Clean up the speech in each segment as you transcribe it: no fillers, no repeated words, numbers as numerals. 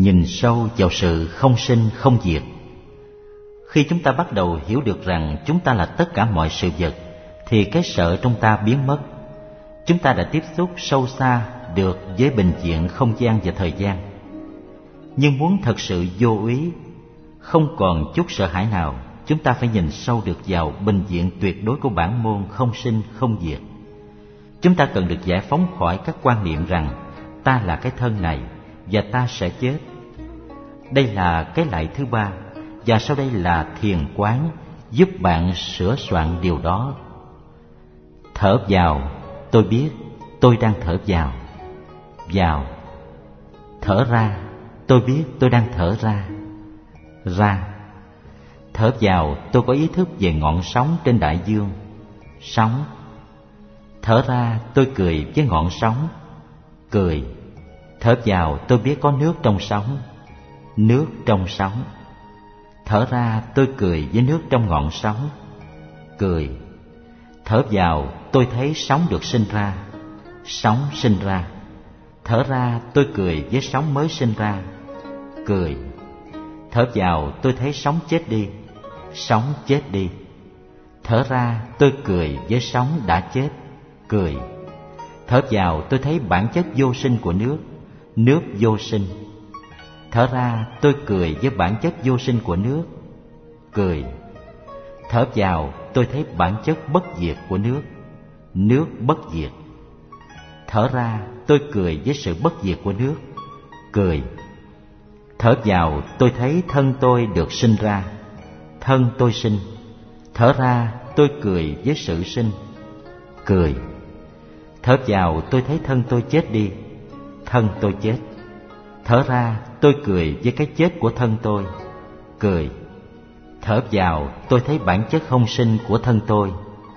nhìn sâu vào sự không sinh không diệt. Khi chúng ta bắt đầu hiểu được rằng chúng ta là tất cả mọi sự vật, thì cái sợ trong ta biến mất. Chúng ta đã tiếp xúc sâu xa được với bình diện không gian và thời gian. Nhưng muốn thật sự vô úy, không còn chút sợ hãi nào, chúng ta phải nhìn sâu được vào bình diện tuyệt đối của bản môn không sinh không diệt. Chúng ta cần được giải phóng khỏi các quan niệm rằng ta là cái thân này và ta sẽ chết. Đây là cái lại thứ ba, và sau đây là thiền quán giúp bạn sửa soạn điều đó. Thở vào, tôi biết tôi đang thở vào. Vào. Thở ra, tôi biết tôi đang thở ra. Ra. Thở vào, tôi có ý thức về ngọn sóng trên đại dương. Sóng. Thở ra, tôi cười với ngọn sóng. Cười. Thở vào, tôi biết có nước trong sóng. Nước trong sóng. Thở ra, tôi cười với nước trong ngọn sóng. Cười. Thở vào, tôi thấy sóng được sinh ra. Sóng sinh ra. Thở ra, tôi cười với sóng mới sinh ra. Cười. Thở vào, tôi thấy sóng chết đi. Sóng chết đi. Thở ra, tôi cười với sóng đã chết. Cười. Thở vào, tôi thấy bản chất vô sinh của nước. Nước vô sinh. Thở ra, tôi cười với bản chất vô sinh của nước. Cười. Thở vào, tôi thấy bản chất bất diệt của nước. Nước bất diệt. Thở ra, tôi cười với sự bất diệt của nước. Cười. Thở vào, tôi thấy thân tôi được sinh ra. Thân tôi sinh. Thở ra, tôi cười với sự sinh. Cười. Thở vào, tôi thấy thân tôi chết đi. Thân tôi chết. Thở ra, tôi cười với cái chết của thân tôi. Cười. Thở vào, tôi thấy bản chất không sinh của thân tôi.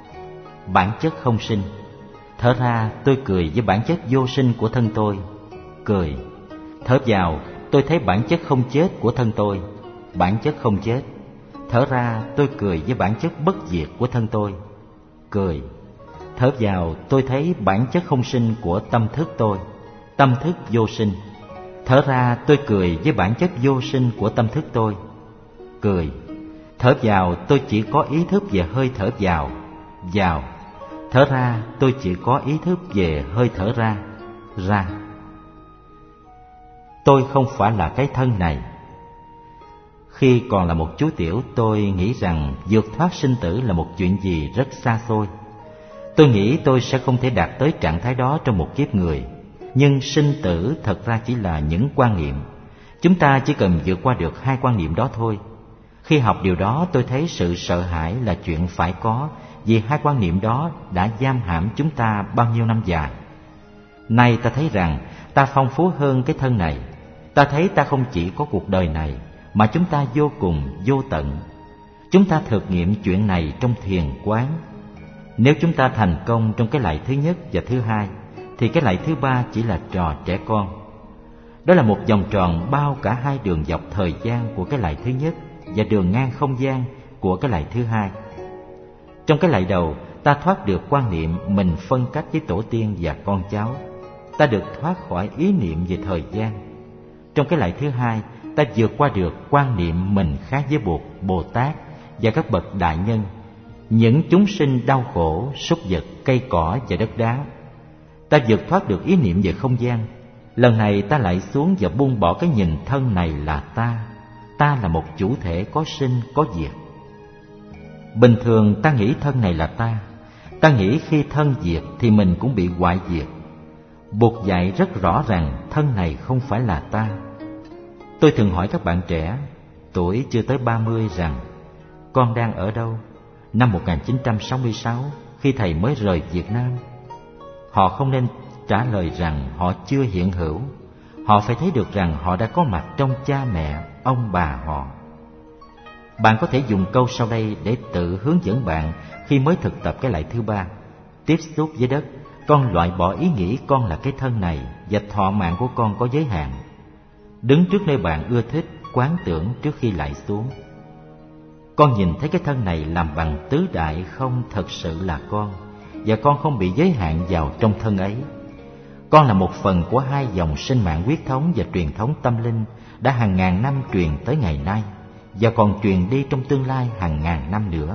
Bản chất không sinh. Thở ra, tôi cười với bản chất vô sinh của thân tôi. Cười. Thở vào, tôi thấy bản chất không chết của thân tôi. Bản chất không chết. Thở ra, tôi cười với bản chất bất diệt của thân tôi. Cười. Thở vào, tôi thấy bản chất không sinh của tâm thức tôi. Tâm thức vô sinh. Thở ra, tôi cười với bản chất vô sinh của tâm thức tôi. Cười. Thở vào, tôi chỉ có ý thức về hơi thở vào. Vào. Thở ra, tôi chỉ có ý thức về hơi thở ra. Ra. Tôi không phải là cái thân này. Khi còn là một chú tiểu, tôi nghĩ rằng vượt thoát sinh tử là một chuyện gì rất xa xôi. Tôi nghĩ tôi sẽ không thể đạt tới trạng thái đó trong một kiếp người. Nhưng sinh tử thật ra chỉ là những quan niệm. Chúng ta chỉ cần vượt qua được hai quan niệm đó thôi. Khi học điều đó, tôi thấy sự sợ hãi là chuyện phải có, vì hai quan niệm đó đã giam hãm chúng ta bao nhiêu năm dài. Nay ta thấy rằng ta phong phú hơn cái thân này. Ta thấy ta không chỉ có cuộc đời này, mà chúng ta vô cùng vô tận. Chúng ta thực nghiệm chuyện này trong thiền quán. Nếu chúng ta thành công trong cái lại thứ nhất và thứ hai, thì cái lại thứ ba chỉ là trò trẻ con. Đó là một vòng tròn bao cả hai đường dọc thời gian của cái lại thứ nhất và đường ngang không gian của cái lại thứ hai. Trong cái lại đầu, ta thoát được quan niệm mình phân cách với tổ tiên và con cháu. Ta được thoát khỏi ý niệm về thời gian. Trong cái lại thứ hai, ta vượt qua được quan niệm mình khác với Bụt, Bồ Tát và các bậc đại nhân, những chúng sinh đau khổ, súc vật, cây cỏ và đất đá. Ta vượt thoát được ý niệm về không gian. Lần này ta lại xuống và buông bỏ cái nhìn thân này là ta. Ta là một chủ thể có sinh, có diệt. Bình thường ta nghĩ thân này là ta. Ta nghĩ khi thân diệt thì mình cũng bị hoại diệt. Bụt dạy rất rõ rằng thân này không phải là ta. Tôi thường hỏi các bạn trẻ, tuổi chưa tới 30 rằng: con đang ở đâu? Năm 1966, khi thầy mới rời Việt Nam. Họ không nên trả lời rằng họ chưa hiện hữu. Họ phải thấy được rằng họ đã có mặt trong cha mẹ, ông bà họ. Bạn có thể dùng câu sau đây để tự hướng dẫn bạn khi mới thực tập cái lại thứ ba. Tiếp xúc với đất, con loại bỏ ý nghĩ con là cái thân này và thọ mạng của con có giới hạn. Đứng trước nơi bạn ưa thích, quán tưởng trước khi lại xuống. Con nhìn thấy cái thân này làm bằng tứ đại không thật sự là con, và con không bị giới hạn vào trong thân ấy. Con là một phần của hai dòng sinh mạng huyết thống và truyền thống tâm linh đã hàng ngàn năm truyền tới ngày nay và còn truyền đi trong tương lai hàng ngàn năm nữa.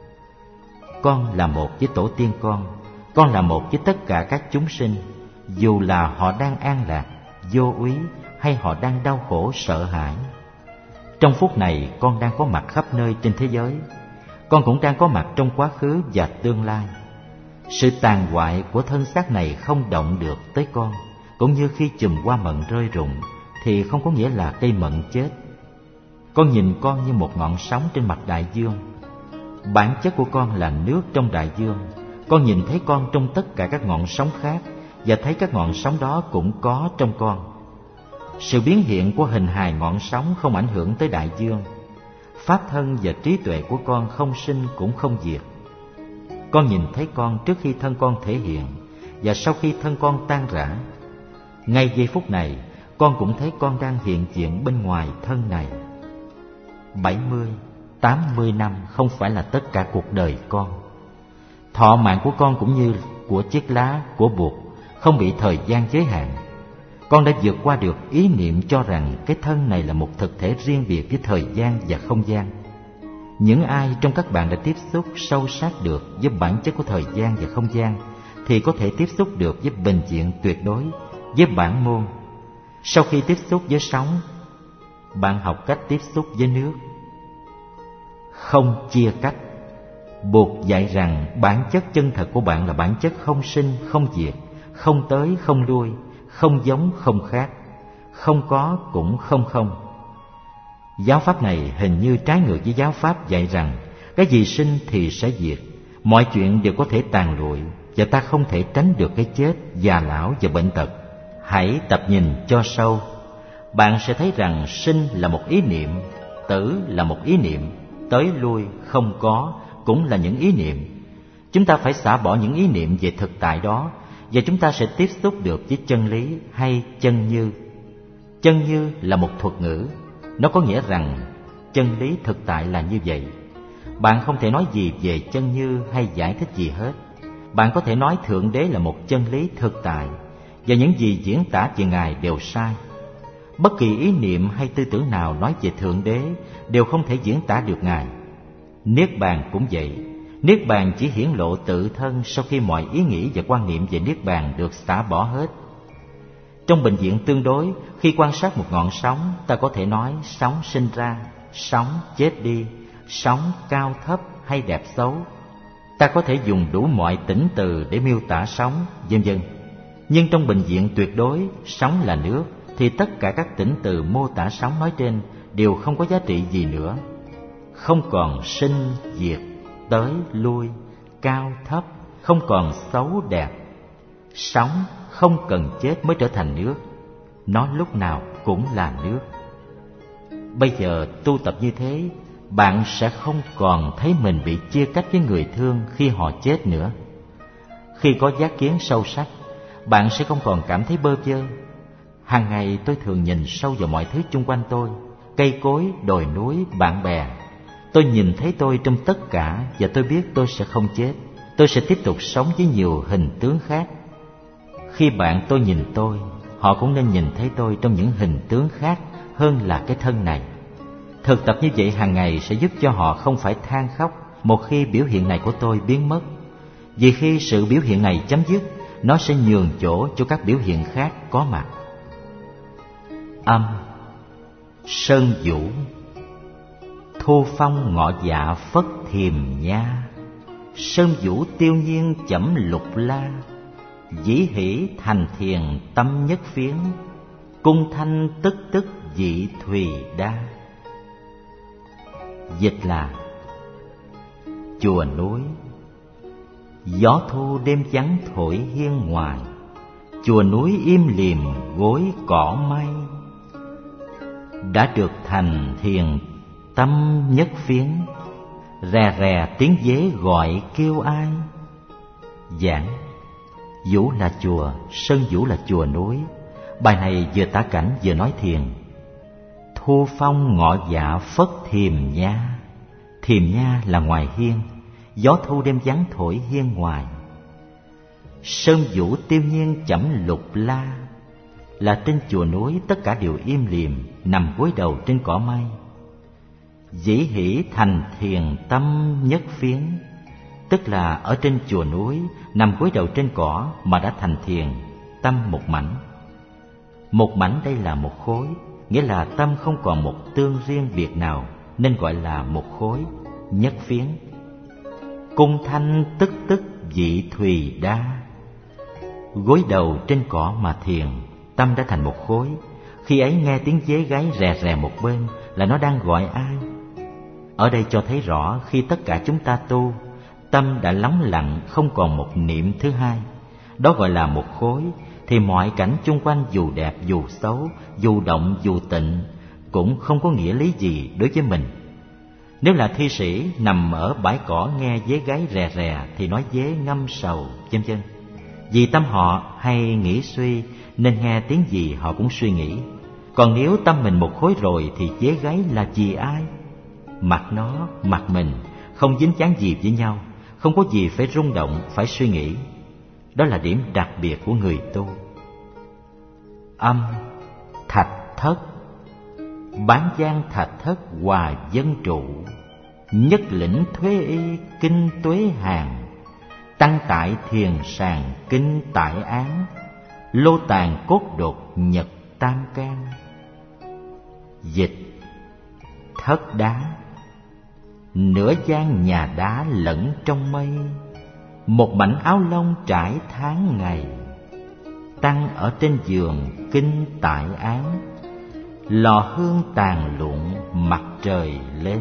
Con là một với tổ tiên con là một với tất cả các chúng sinh, dù là họ đang an lạc, vô úy hay họ đang đau khổ sợ hãi. Trong phút này con đang có mặt khắp nơi trên thế giới. Con cũng đang có mặt trong quá khứ và tương lai. Sự tàn hoại của thân xác này không động được tới con, cũng như khi chùm hoa mận rơi rụng thì không có nghĩa là cây mận chết. Con nhìn con như một ngọn sóng trên mặt đại dương. Bản chất của con là nước trong đại dương. Con nhìn thấy con trong tất cả các ngọn sóng khác và thấy các ngọn sóng đó cũng có trong con. Sự biến hiện của hình hài ngọn sóng không ảnh hưởng tới đại dương. Pháp thân và trí tuệ của con không sinh cũng không diệt. Con nhìn thấy con trước khi thân con thể hiện và sau khi thân con tan rã. Ngay giây phút này, con cũng thấy con đang hiện diện bên ngoài thân này. 70, 80 năm không phải là tất cả cuộc đời con. Thọ mạng của con cũng như của chiếc lá của bụt, không bị thời gian giới hạn. Con đã vượt qua được ý niệm cho rằng cái thân này là một thực thể riêng biệt với thời gian và không gian. Những ai trong các bạn đã tiếp xúc sâu sát được với bản chất của thời gian và không gian thì có thể tiếp xúc được với bình diện tuyệt đối, với bản môn. Sau khi tiếp xúc với sóng, bạn học cách tiếp xúc với nước. Không chia cách. Bụt dạy rằng bản chất chân thật của bạn là bản chất không sinh, không diệt, không tới, không lui, không giống, không khác, không có cũng không không. Giáo pháp này hình như trái ngược với giáo pháp dạy rằng cái gì sinh thì sẽ diệt, mọi chuyện đều có thể tàn lụi và ta không thể tránh được cái chết, già lão và bệnh tật. Hãy tập nhìn cho sâu, bạn sẽ thấy rằng sinh là một ý niệm, tử là một ý niệm, tới lui, không có cũng là những ý niệm. Chúng ta phải xả bỏ những ý niệm về thực tại đó và chúng ta sẽ tiếp xúc được với chân lý hay chân như. Chân như là một thuật ngữ. Nó có nghĩa rằng chân lý thực tại là như vậy. Bạn không thể nói gì về chân như hay giải thích gì hết. Bạn có thể nói Thượng Đế là một chân lý thực tại và những gì diễn tả về Ngài đều sai. Bất kỳ ý niệm hay tư tưởng nào nói về Thượng Đế đều không thể diễn tả được Ngài. Niết bàn cũng vậy. Niết bàn chỉ hiển lộ tự thân sau khi mọi ý nghĩ và quan niệm về Niết bàn được xả bỏ hết. Trong bệnh viện tương đối, khi quan sát một ngọn sóng, ta có thể nói sóng sinh ra, sóng chết đi, sóng cao thấp hay đẹp xấu. Ta có thể dùng đủ mọi tính từ để miêu tả sóng, vân vân. Nhưng trong bệnh viện tuyệt đối, sóng là nước, thì tất cả các tính từ mô tả sóng nói trên đều không có giá trị gì nữa. Không còn sinh, diệt, tới, lui, cao, thấp, không còn xấu, đẹp. Sóng không cần chết mới trở thành nước. Nó lúc nào cũng là nước. Bây giờ tu tập như thế, bạn sẽ không còn thấy mình bị chia cách với người thương khi họ chết nữa. Khi có giác kiến sâu sắc, bạn sẽ không còn cảm thấy bơ vơ. Hàng ngày tôi thường nhìn sâu vào mọi thứ chung quanh tôi, cây cối, đồi núi, bạn bè. Tôi nhìn thấy tôi trong tất cả và tôi biết tôi sẽ không chết. Tôi sẽ tiếp tục sống với nhiều hình tướng khác. Khi bạn tôi nhìn tôi, họ cũng nên nhìn thấy tôi trong những hình tướng khác hơn là cái thân này. Thực tập như vậy hàng ngày sẽ giúp cho họ không phải than khóc một khi biểu hiện này của tôi biến mất. Vì khi sự biểu hiện này chấm dứt, nó sẽ nhường chỗ cho các biểu hiện khác có mặt. Âm, sơn vũ. Thu phong ngọ dạ phất thiềm nha, sơn vũ tiêu nhiên chẩm lục la. Dĩ hỷ thành thiền tâm nhất phiến, cung thanh tức tức dị thùy đa. Dịch là: chùa núi, gió thu đêm vắng thổi hiên ngoài, chùa núi im lìm gối cỏ mây. Đã được thành thiền tâm nhất phiến, rè rè tiếng dế gọi kêu ai. Giảng: Vũ là chùa, Sơn Vũ là chùa núi. Bài này vừa tả cảnh vừa nói thiền. Thu phong ngọ dạ phất thiềm nha. Thiềm nha là ngoài hiên, gió thu đêm vắng thổi hiên ngoài. sơn vũ tiêu nhiên chẩm lục la. Là trên chùa núi tất cả đều im lìm, nằm gối đầu trên cỏ mây. Dĩ hỷ thành thiền tâm nhất phiến, tức là ở trên chùa núi nằm gối đầu trên cỏ mà đã thành thiền, tâm một mảnh. Một mảnh đây là một khối, nghĩa là tâm không còn một tương riêng biệt nào, nên gọi là một khối, nhất phiến. Cung thanh tức tức dị thùy đa. Gối đầu trên cỏ mà thiền, tâm đã thành một khối. Khi ấy nghe tiếng dế gáy rè rè một bên là nó đang gọi ai. Ở đây cho thấy rõ khi tất cả chúng ta tu, tâm đã lắng lặng, không còn một niệm thứ hai, đó gọi là một khối, thì mọi cảnh chung quanh dù đẹp dù xấu, dù động dù tịnh, cũng không có nghĩa lý gì đối với mình. Nếu là thi sĩ nằm ở bãi cỏ nghe dế gáy rè rè thì nói dế ngâm sầu, vân vân. Vì tâm họ hay nghĩ suy nên nghe tiếng gì họ cũng suy nghĩ. Còn nếu tâm mình một khối rồi thì dế gáy là vì ai? Mặt nó, mặt mình, không dính dáng gì với nhau, không có gì phải rung động, phải suy nghĩ. Đó là điểm đặc biệt của người tu. Âm, thạch thất. Bán gian thạch thất hòa dân trụ, nhất lĩnh thuế y kinh tuế hàng. Tăng tại thiền sàng kinh tại án, lô tàn cốt đột nhật tam can. Dịch: thất đá. Nửa gian nhà đá lẫn trong mây, một mảnh áo lông trải tháng ngày. Tăng ở trên giường kinh tại án, lò hương tàn lụn mặt trời lên.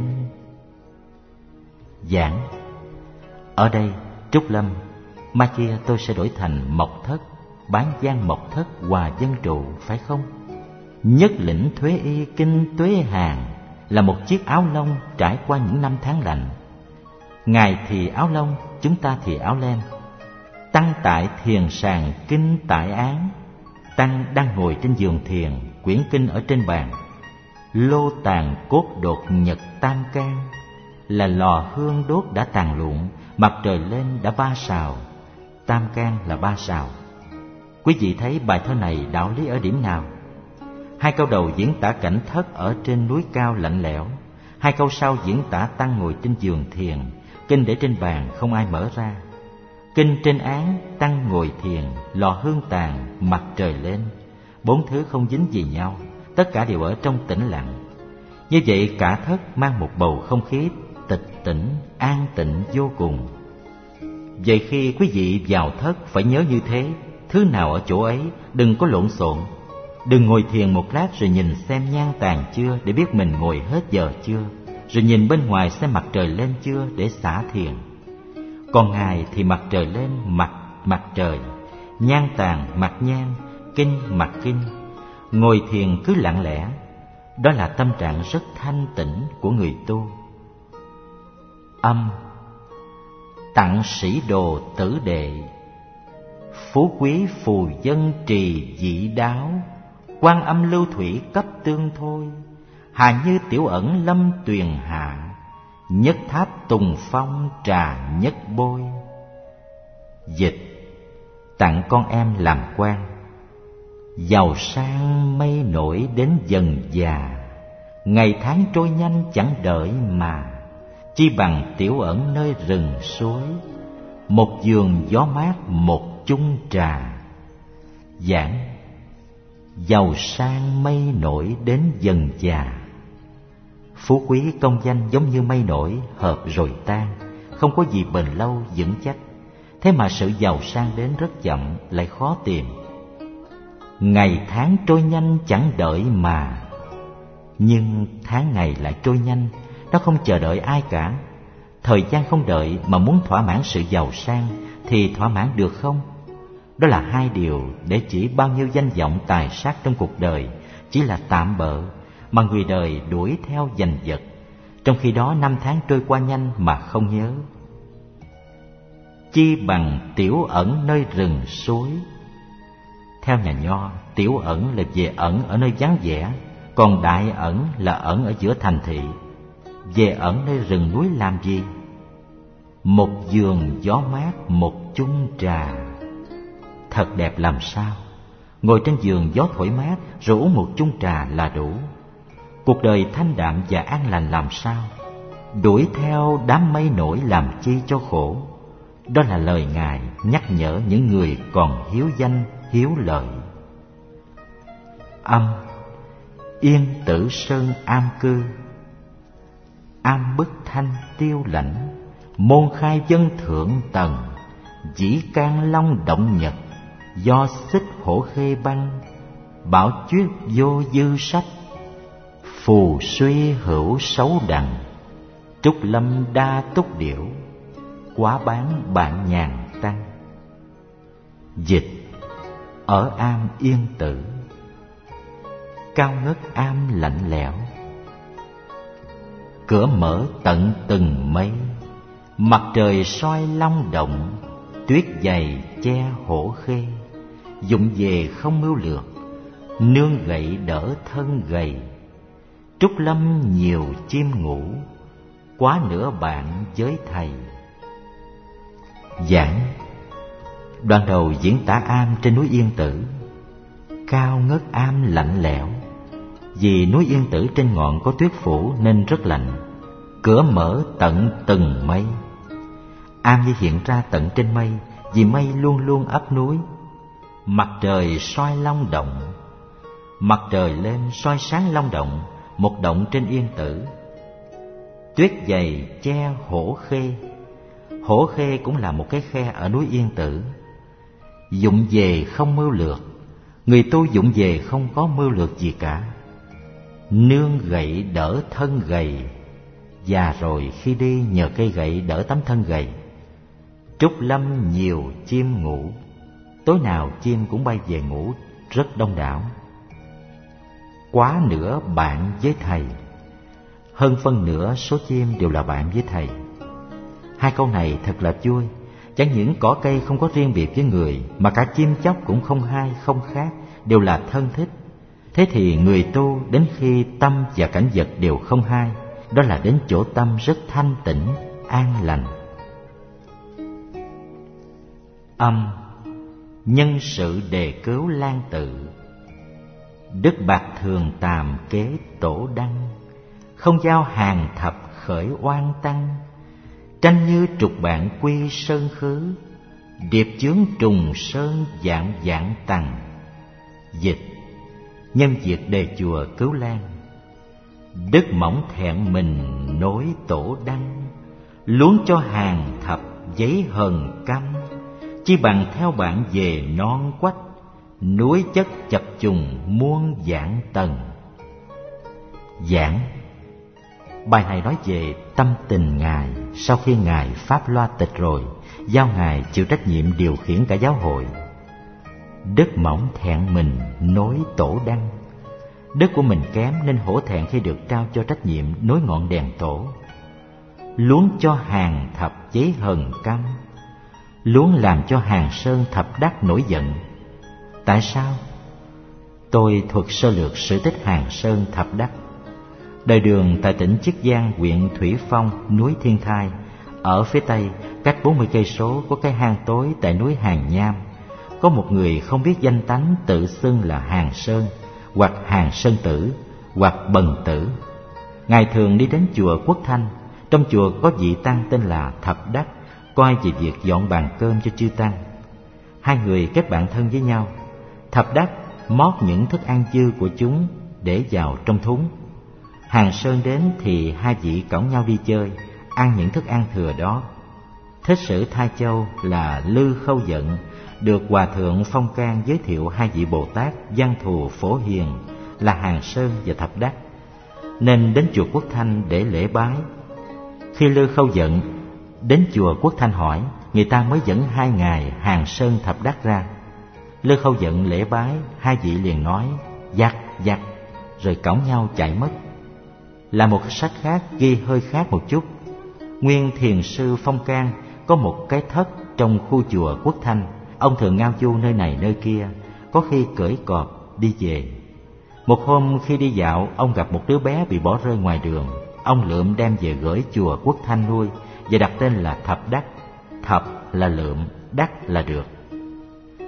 Giảng: ở đây Trúc Lâm, mai kia tôi sẽ đổi thành Mộc Thất, bán gian Mộc Thất hòa dân trụ, phải không? Nhất lĩnh thuế y kinh tuế hàng là một chiếc áo lông trải qua những năm tháng lạnh. Ngài thì áo lông, chúng ta thì áo len. Tăng tại thiền sàng kinh tại án, tăng đang ngồi trên giường thiền, quyển kinh ở trên bàn. Lô tàn cốt đột nhật tam can là lò hương đốt đã tàn lụn, mặt trời lên đã 3 sào. Tam can là 3 sào. Quý vị thấy bài thơ này đạo lý ở điểm nào? 2 câu đầu diễn tả cảnh thất ở trên núi cao lạnh lẽo, 2 câu sau diễn tả tăng ngồi trên giường thiền, kinh để trên bàn không ai mở ra. Kinh trên án, tăng ngồi thiền, lò hương tàn, mặt trời lên. 4 thứ không dính gì nhau, tất cả đều ở trong tĩnh lặng. Như vậy cả thất mang một bầu không khí tịch tĩnh, an tịnh vô cùng. Vậy khi quý vị vào thất phải nhớ như thế, thứ nào ở chỗ ấy, đừng có lộn xộn. Đừng ngồi thiền một lát rồi nhìn xem nhang tàn chưa để biết mình ngồi hết giờ chưa, rồi nhìn bên ngoài xem mặt trời lên chưa để xả thiền. Còn Ngài thì mặt trời lên mặt trời, nhang tàn mặt nhang, kinh mặt kinh. Ngồi thiền cứ lặng lẽ, đó là tâm trạng rất thanh tĩnh của người tu. Âm, tặng sĩ đồ tử đệ. Phú quý phù dân trì dị đáo, Quan âm lưu thủy cấp tương thôi. Hà như tiểu ẩn lâm tuyền hạ, Nhất tháp tùng phong trà nhất bôi. Dịch: tặng con em làm quan. Giàu sang mây nổi đến dần già, Ngày tháng trôi nhanh chẳng đợi mà, Chi bằng tiểu ẩn nơi rừng suối, Một giường gió mát một chung trà. Giảng: giàu sang mây nổi đến dần già. Phú quý công danh giống như mây nổi, hợp rồi tan, không có gì bền lâu vững chắc. Thế mà sự giàu sang đến rất chậm, lại khó tìm. Ngày tháng trôi nhanh chẳng đợi mà, nhưng tháng ngày lại trôi nhanh, nó không chờ đợi ai cả. Thời gian không đợi mà muốn thỏa mãn sự giàu sang thì thỏa mãn được không? Đó là 2 điều để chỉ bao nhiêu danh vọng tài sắc trong cuộc đời chỉ là tạm bợ, mà người đời đuổi theo giành giật, trong khi đó năm tháng trôi qua nhanh mà không nhớ. Chi bằng tiểu ẩn nơi rừng suối. Theo nhà Nho, tiểu ẩn là về ẩn ở nơi vắng vẻ, còn đại ẩn là ẩn ở giữa thành thị. Về ẩn nơi rừng núi làm gì? Một giường gió mát một chung trà. thật đẹp làm sao. Ngồi trên giường gió thổi mát rồi uống một chung trà là đủ. Cuộc đời thanh đạm và an lành làm sao. Đuổi theo đám mây nổi làm chi cho khổ. Đó là lời Ngài nhắc nhở những người còn hiếu danh hiếu lợi. Âm. Yên Tử Sơn am cư. Am bức thanh tiêu lãnh, môn khai dân thượng tầng. Dĩ can long động nhật, do xích hổ khê băng. Bảo chuyết vô dư sách, phù suy hữu xấu đằng. Trúc lâm đa túc điểu, quá bán bạn nhàn tăng. Dịch. Ở am Yên Tử. Cao ngất am lạnh lẽo, cửa mở tận từng mây. Mặt trời soi long động, tuyết dày che hổ khê. Dụng về không mưu lược, nương gậy đỡ thân gầy. Trúc lâm nhiều chim ngủ, quá nửa bạn với thầy. Giảng. Đoạn đầu diễn tả am trên núi Yên Tử. Cao ngất am lạnh lẽo, vì núi Yên Tử trên ngọn có tuyết phủ nên rất lạnh. Cửa mở tận từng mây. Am như hiện ra tận trên mây, vì mây luôn luôn ấp núi. Mặt trời soi long động, mặt trời lên soi sáng long động, một động trên Yên Tử. Tuyết dày che hổ khê. Hổ khê cũng là một cái khe ở núi Yên Tử. Dụng về không mưu lược, người tu dụng về không có mưu lược gì cả. Nương gậy đỡ thân gầy, già rồi khi đi nhờ cây gậy đỡ tấm thân gầy. Trúc lâm nhiều chim ngủ, tối nào chim cũng bay về ngủ rất đông đảo. Quá nửa bạn với thầy, hơn phân nửa số chim đều là bạn với thầy. Hai câu này thật là vui. Chẳng những cỏ cây không có riêng biệt với người, mà cả chim chóc cũng không hai không khác, đều là thân thích. Thế thì người tu đến khi tâm và cảnh vật đều không hai, đó là đến chỗ tâm rất thanh tịnh, an lành. Âm. Nhân sự đề cứu Lan Tự. Đức Bạc Thường tàm kế tổ đăng, không giao hàng thập khởi oan tăng. Tranh như trục bạn quy sơn khứ, điệp chướng trùng sơn dạng dạng tầng. Dịch. Nhân việc đề chùa Cứu Lan. Đức mỏng thẹn mình nối tổ đăng, luống cho hàng thập giấy hờn căm. Chi bằng theo bạn về non quách, núi chất chập trùng muôn vạn tầng. Giảng. Bài này nói về tâm tình Ngài sau khi Ngài Pháp Loa tịch rồi, giao Ngài chịu trách nhiệm điều khiển cả giáo hội. Đức mỏng thẹn mình nối tổ đăng. Đức của mình kém nên hổ thẹn khi được trao cho trách nhiệm nối ngọn đèn tổ. Luống cho hàng thập giấy hờn căm. Luống làm cho hàng sơn thập đắc nổi giận. Tại sao? Tôi thuật sơ lược sự tích hàng sơn thập đắc. Đời Đường tại tỉnh Chiết Giang, huyện Thủy Phong, núi Thiên Thai. Ở phía tây, cách 40 cây số có cái hang tối tại núi Hàng Nham. Có một người không biết danh tánh tự xưng là Hàng Sơn, hoặc Hàng Sơn Tử, hoặc Bần Tử. Ngài thường đi đến chùa Quốc Thanh. Trong chùa có vị tăng tên là Thập Đắc, coi về việc dọn bàn cơm cho chư tăng. Hai người kết bạn thân với nhau. Thập Đắc mót những thức ăn dư của chúng để vào trong thúng. Hàng Sơn đến thì hai vị cõng nhau đi chơi, ăn những thức ăn thừa đó. Thích Sử Thai Châu là Lư Khâu Giận được Hòa Thượng Phong Can giới thiệu hai vị Bồ Tát Văn Thù Phổ Hiền là Hàng Sơn và Thập Đắc, nên đến chùa Quốc Thanh để lễ bái. Khi Lư Khâu Giận đến chùa Quốc Thanh hỏi, người ta mới dẫn hai ngài Hàng Sơn Thập Đắc ra. Lư Khâu Giận lễ bái, hai vị liền nói giặc giặc, rồi cõng nhau chạy mất. Là một sách khác ghi hơi khác một chút. Nguyên thiền sư Phong Can có một cái thất trong khu chùa Quốc Thanh. Ông thường ngao du nơi này nơi kia, có khi cưỡi cọp đi về. Một hôm khi đi dạo, ông gặp một đứa bé bị bỏ rơi ngoài đường. Ông lượm đem về gửi chùa Quốc Thanh nuôi và đặt tên là Thập Đắc. Thập là lượm, đắc là được.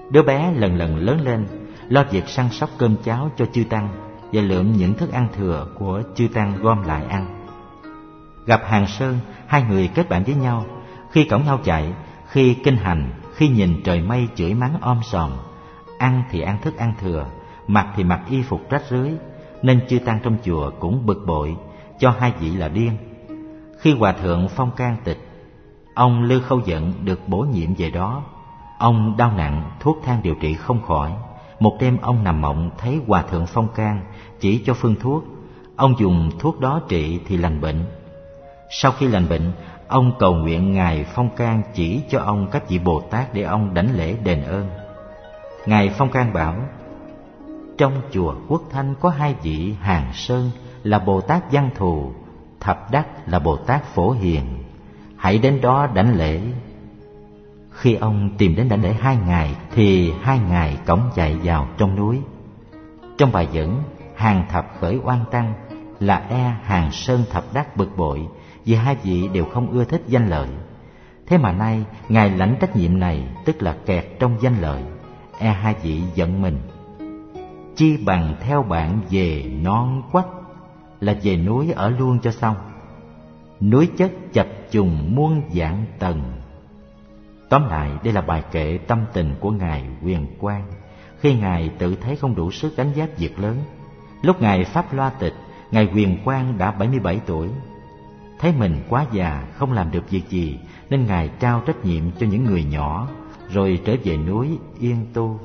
Đứa bé lần lần lớn lên, lo việc săn sóc cơm cháo cho chư tăng và lượm những thức ăn thừa của chư tăng gom lại ăn. Gặp Hàng Sơn, hai người kết bạn với nhau. Khi cõng nhau chạy, khi kinh hành, khi nhìn trời mây chửi mắng om sòm, ăn thì ăn thức ăn thừa, mặc thì mặc y phục rách rưới, nên chư tăng trong chùa cũng bực bội, cho hai vị là điên. Khi Hòa thượng Phong Can tịch, ông Lư Khâu Dận được bổ nhiệm về đó. Ông đau nặng, thuốc thang điều trị không khỏi. Một đêm ông nằm mộng thấy Hòa thượng Phong Can chỉ cho phương thuốc. Ông dùng thuốc đó trị thì lành bệnh. Sau khi lành bệnh, ông cầu nguyện Ngài Phong Can chỉ cho ông các vị Bồ Tát để ông đảnh lễ đền ơn. Ngài Phong Can bảo: trong chùa Quốc Thanh có hai vị Hàng Sơn là Bồ Tát Văn Thù, Thập Đắc là Bồ Tát Phổ Hiền, hãy đến đó đảnh lễ. Khi ông tìm đến đảnh lễ hai ngài thì hai ngài cõng chạy vào trong núi. Trong bài dẫn, Hàng Thập khởi oan tăng là Hàng Sơn Thập Đắc bực bội vì hai vị đều không ưa thích danh lợi. Thế mà nay ngài lãnh trách nhiệm này, tức là kẹt trong danh lợi. Hai vị giận mình: chi bằng theo bạn về non quách, là về núi ở luôn cho xong. Núi chất chập trùng muôn vạn tầng. Tóm lại, đây là bài kệ tâm tình của Ngài Huyền Quang khi Ngài tự thấy không đủ sức gánh vác việc lớn. Lúc Ngài Pháp Loa Tịch, Ngài Huyền Quang đã 77 tuổi. Thấy mình quá già, không làm được việc gì, nên Ngài trao trách nhiệm cho những người nhỏ, rồi trở về núi yên tu.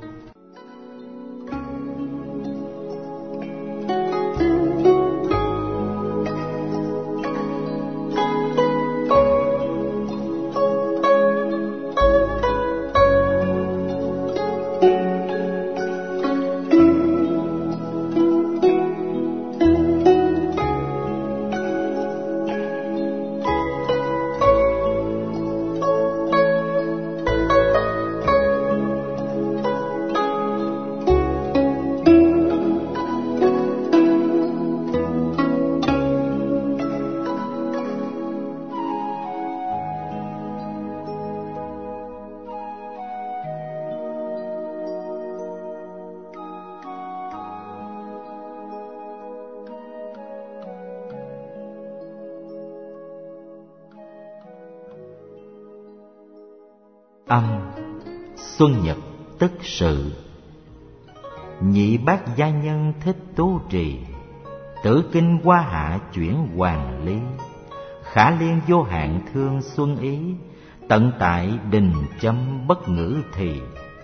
Âm Xuân Nhật tức sự. Nhị bát gia nhân thích tú trì, tử kinh hoa hạ chuyển hoàng lý. Khả liên vô hạn thương xuân ý, tận tại đình châm bất ngữ thì.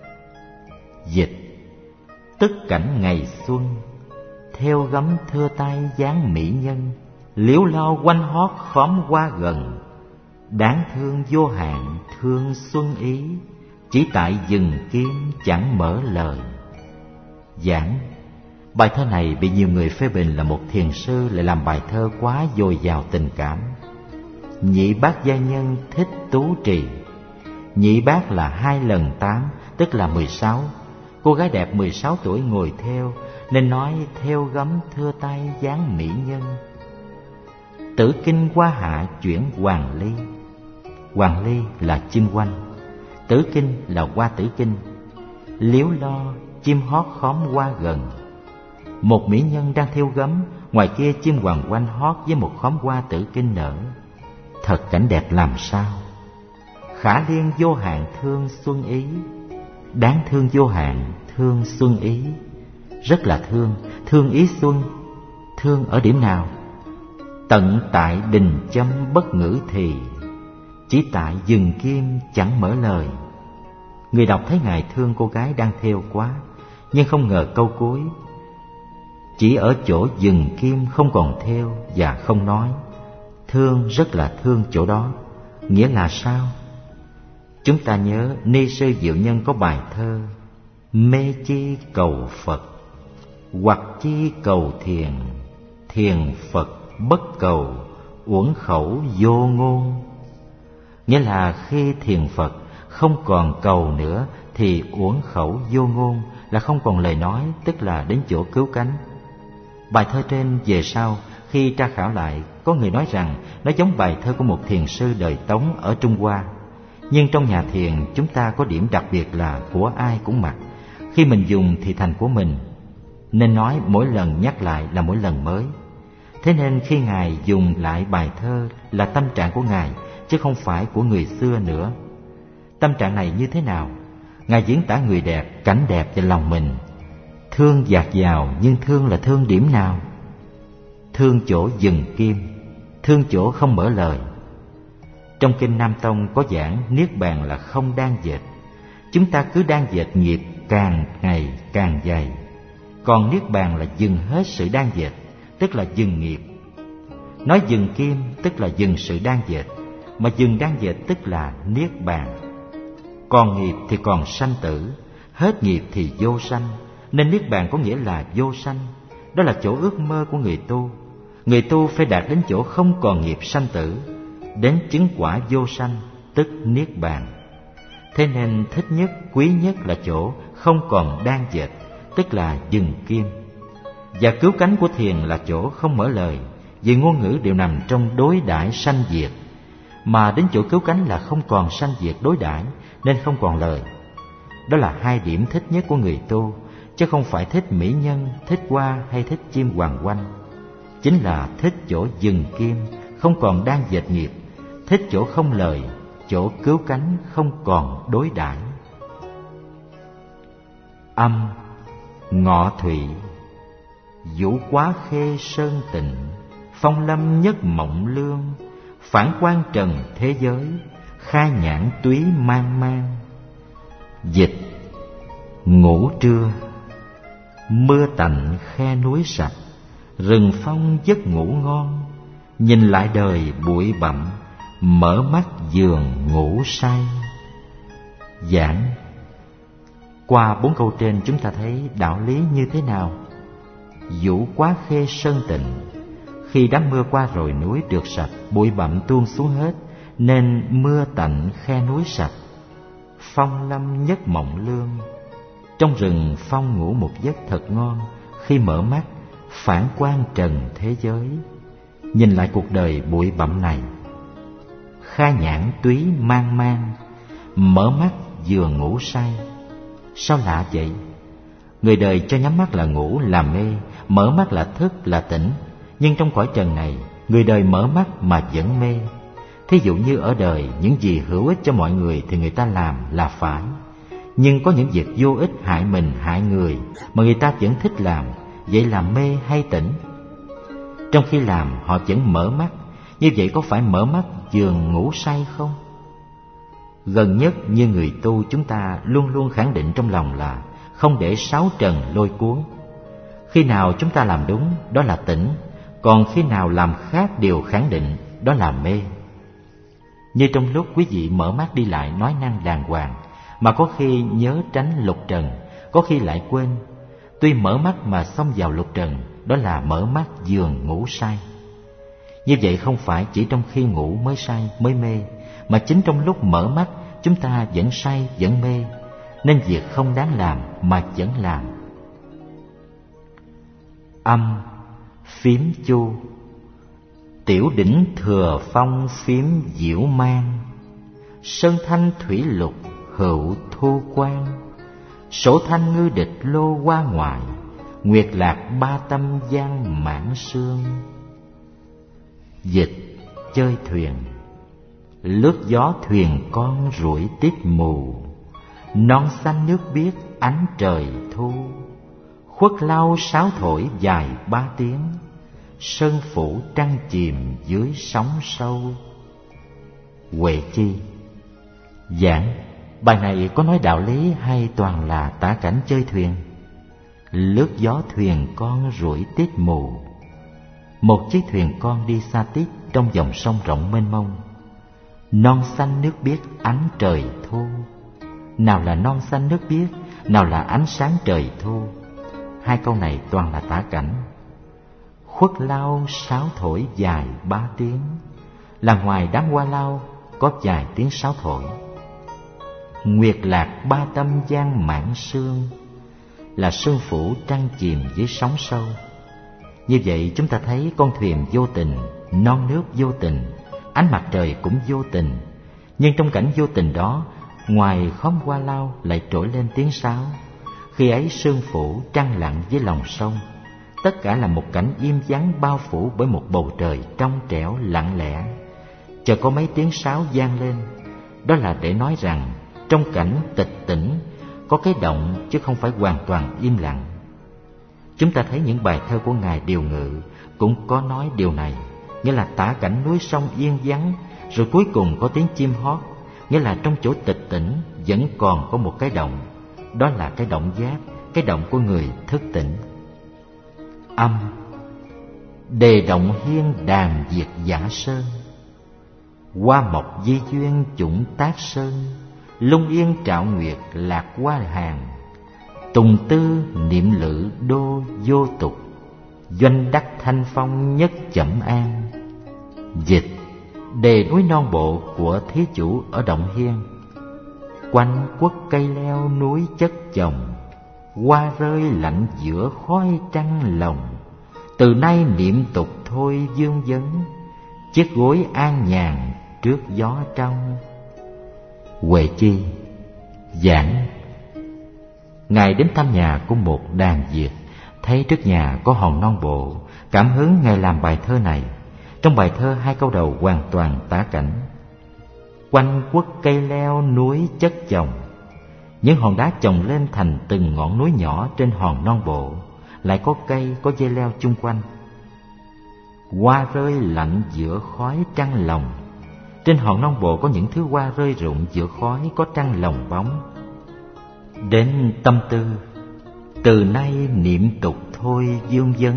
Dịch: tức cảnh ngày xuân, theo gấm thưa tay dáng mỹ nhân. Liễu lo quanh hót khóm qua gần, đáng thương vô hạn thương xuân ý. Chỉ tại rừng kim chẳng mở lời. Giảng: bài thơ này bị nhiều người phê bình là một thiền sư lại làm bài thơ quá dồi dào tình cảm. Nhị bát gia nhân thích tú trì. Nhị bát là 2 lần 8, tức là 16. Cô gái đẹp 16 tuổi ngồi theo, nên nói theo gấm thưa tay dáng mỹ nhân. Tử kinh hoa hạ chuyển hoàng ly. Hoàng ly là chim quanh, tử kinh là hoa tử kinh. Liếu lo chim hót khóm hoa gần. Một mỹ nhân đang thêu gấm, ngoài kia chim hoàng oanh hót với một khóm hoa tử kinh nở. Thật cảnh đẹp làm sao. Khả liên vô hạn thương xuân ý. Đáng thương vô hạn thương xuân ý. Rất là thương, thương ý xuân. Thương ở điểm nào? Tận tại đình châm bất ngữ thì. Chỉ tại rừng kim chẳng mở lời. Người đọc thấy Ngài thương cô gái đang thêu quá, nhưng không ngờ câu cuối chỉ ở chỗ rừng kim không còn thêu và không nói. Thương rất là thương chỗ đó. Nghĩa là sao? Chúng ta nhớ Ni Sư Diệu Nhân có bài thơ: mê chi cầu Phật, hoặc chi cầu thiền. Thiền Phật bất cầu, uổng khẩu vô ngôn. Nghĩa là khi thiền Phật không còn cầu nữa thì uổng khẩu vô ngôn, là không còn lời nói, tức là đến chỗ cứu cánh. Bài thơ trên về sau khi tra khảo lại, có người nói rằng nó giống bài thơ của một thiền sư đời Tống ở Trung Hoa. Nhưng trong nhà thiền chúng ta có điểm đặc biệt là của ai cũng mặc. Khi mình dùng thì thành của mình, nên nói mỗi lần nhắc lại là mỗi lần mới. Thế nên khi Ngài dùng lại bài thơ là tâm trạng của Ngài, chứ không phải của người xưa nữa. Tâm trạng này như thế nào? Ngài diễn tả người đẹp, cảnh đẹp vào lòng mình. Thương dạt dào, nhưng thương là thương điểm nào? Thương chỗ dừng kim, thương chỗ không mở lời. Trong kinh Nam Tông có giảng niết bàn là không đan dệt. Chúng ta cứ đan dệt nghiệp càng ngày càng dày. Còn niết bàn là dừng hết sự đan dệt, tức là dừng nghiệp. Nói dừng kim tức là dừng sự đan dệt, mà dừng đan dệt tức là niết bàn. Còn nghiệp thì còn sanh tử, hết nghiệp thì vô sanh, nên niết bàn có nghĩa là vô sanh. Đó là chỗ ước mơ của người tu. Người tu phải đạt đến chỗ không còn nghiệp sanh tử, đến chứng quả vô sanh, tức niết bàn. Thế nên thích nhất, quý nhất là chỗ không còn đan dệt, tức là dừng kim. Và cứu cánh của thiền là chỗ không mở lời, vì ngôn ngữ đều nằm trong đối đãi sanh diệt. Mà đến chỗ cứu cánh là không còn sanh diệt đối đãi, nên không còn lời. Đó là hai điểm thích nhất của người tu, chứ không phải thích mỹ nhân, thích hoa hay thích chim hoàng oanh. Chính là thích chỗ dừng kim, không còn đan dệt nghiệp, thích chỗ không lời, chỗ cứu cánh không còn đối đãi. Âm, Ngọ Thụy. Vũ quá khê sơn tịnh, phong lâm nhất mộng lương. Phản quan trần thế giới, khai nhãn túy mang mang. Dịch: ngủ trưa. Mưa tạnh khe núi sạch, rừng phong giấc ngủ ngon. Nhìn lại đời bụi bặm, mở mắt giường ngủ say. Giảng: qua 4 câu trên chúng ta thấy đạo lý như thế nào? Vũ quá khê sơn tịnh. Khi đám mưa qua rồi núi được sạch, bụi bặm tuôn xuống hết, nên mưa tạnh khe núi sạch. Phong lâm nhất mộng lương. Trong rừng phong ngủ một giấc thật ngon. Khi mở mắt, phản quan trần thế giới, nhìn lại cuộc đời bụi bặm này. Khai nhãn túy mang mang, mở mắt vừa ngủ say. Sao lạ vậy? Người đời cho nhắm mắt là ngủ, là mê, mở mắt là thức, là tỉnh. Nhưng trong cõi trần này, người đời mở mắt mà vẫn mê. Thí dụ như ở đời, những gì hữu ích cho mọi người thì người ta làm là phải. Nhưng có những việc vô ích hại mình, hại người mà người ta vẫn thích làm, vậy là mê hay tỉnh? Trong khi làm họ vẫn mở mắt, như vậy có phải mở mắt giường ngủ say không? Gần nhất như người tu chúng ta luôn luôn khẳng định trong lòng là không để sáu trần lôi cuốn. Khi nào chúng ta làm đúng, đó là tỉnh. Còn khi nào làm khác điều khẳng định, đó là mê. Như trong lúc quý vị mở mắt đi lại nói năng đàng hoàng, mà có khi nhớ tránh lục trần, có khi lại quên. Tuy mở mắt mà xông vào lục trần, đó là mở mắt giường ngủ say. Như vậy không phải chỉ trong khi ngủ mới say, mới mê, mà chính trong lúc mở mắt chúng ta vẫn say, vẫn mê, nên việc không đáng làm mà vẫn làm. Âm, phím chu. Tiểu đỉnh thừa phong phím diễu mang. Sơn thanh thủy lục hữu thu quan. Sổ thanh ngư địch lô qua ngoại. Nguyệt lạc ba tâm giang mãn sương. Dịch: chơi thuyền. Lướt gió thuyền con rủi tít mù. Non xanh nước biếc ánh trời thu. Khuất lau sáo thổi dài 3 tiếng. Sơn phủ trăng chìm dưới sóng sâu. Huệ Chi. Giảng: bài này có nói đạo lý hay toàn là tả cảnh chơi thuyền? Lướt gió thuyền con rủi tít mù. Một chiếc thuyền con đi xa tít trong dòng sông rộng mênh mông. Non xanh nước biếc ánh trời thu. Nào là non xanh nước biếc, nào là ánh sáng trời thu. Hai câu này toàn là tả cảnh. Khuất lao sáo thổi dài 3 tiếng, là ngoài đám hoa lao có vài tiếng sáo thổi. Nguyệt lạc ba tâm giang mãn sương, là sương phủ trăng chìm dưới sóng sâu. Như vậy chúng ta thấy con thuyền vô tình, non nước vô tình, ánh mặt trời cũng vô tình. Nhưng trong cảnh vô tình đó, ngoài khóm hoa lau lại trỗi lên tiếng sáo. Khi ấy sương phủ trăng lặng với lòng sông, tất cả là một cảnh im vắng bao phủ bởi một bầu trời trong trẻo lặng lẽ. Chợt có mấy tiếng sáo vang lên, đó là để nói rằng trong cảnh tịch tĩnh có cái động chứ không phải hoàn toàn im lặng. Chúng ta thấy những bài thơ của Ngài Điều Ngự cũng có nói điều này, nghĩa là tả cảnh núi sông yên vắng, rồi cuối cùng có tiếng chim hót, nghĩa là trong chỗ tịch tĩnh vẫn còn có một cái động, đó là cái động giác, cái động của người thức tỉnh. Âm: đề động hiên đàn diệt giả sơn, hoa mộc di duyên chủng tác sơn, lung yên trạo nguyệt lạc hoa hàng, tùng tư niệm lự đô vô tục, doanh đắc thanh phong nhất chậm an. Dịch: đề núi non bộ của thí chủ ở động hiên, quanh quất cây leo núi chất chồng, hoa rơi lạnh giữa khói trăng lồng, từ nay niệm tục thôi dương vấn, chiếc gối an nhàn trước gió trong. Huệ Chi giảng: Ngài đến thăm nhà của một đàn Việt, thấy trước nhà có hòn non bộ, cảm hứng Ngài làm bài thơ này. Trong bài thơ hai câu đầu hoàn toàn tả cảnh. Quanh quất cây leo núi chất chồng, những hòn đá chồng lên thành từng ngọn núi nhỏ trên hòn non bộ, lại có cây, có dây leo chung quanh. Hoa rơi lạnh giữa khói trăng lồng, trên hòn non bộ có những thứ hoa rơi rụng giữa khói, có trăng lồng bóng. Đến tâm tư: từ nay niệm tục thôi dương vấn,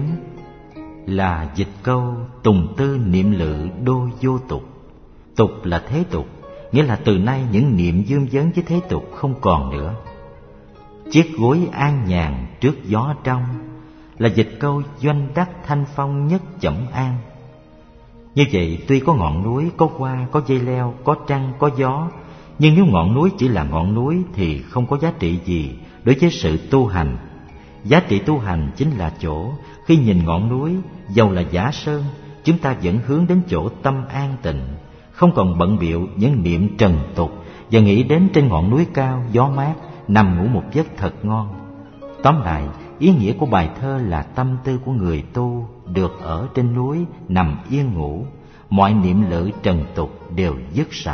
là dịch câu tùng tư niệm lự đô vô tục. Tục là thế tục, nghĩa là từ nay những niệm dương vấn với thế tục không còn nữa. Chiếc gối an nhàn trước gió trong, là dịch câu doanh đắc thanh phong nhất chẩm an. Như vậy, tuy có ngọn núi, có hoa, có dây leo, có trăng, có gió, nhưng nếu ngọn núi chỉ là ngọn núi thì không có giá trị gì đối với sự tu hành. Giá trị tu hành chính là chỗ khi nhìn ngọn núi, dầu là giả sơn, chúng ta vẫn hướng đến chỗ tâm an tịnh, không còn bận bịu những niệm trần tục và nghĩ đến trên ngọn núi cao gió mát nằm ngủ một giấc thật ngon. Tóm lại, ý nghĩa của bài thơ là tâm tư của người tu được ở trên núi nằm yên ngủ, mọi niệm lự trần tục đều dứt sạch.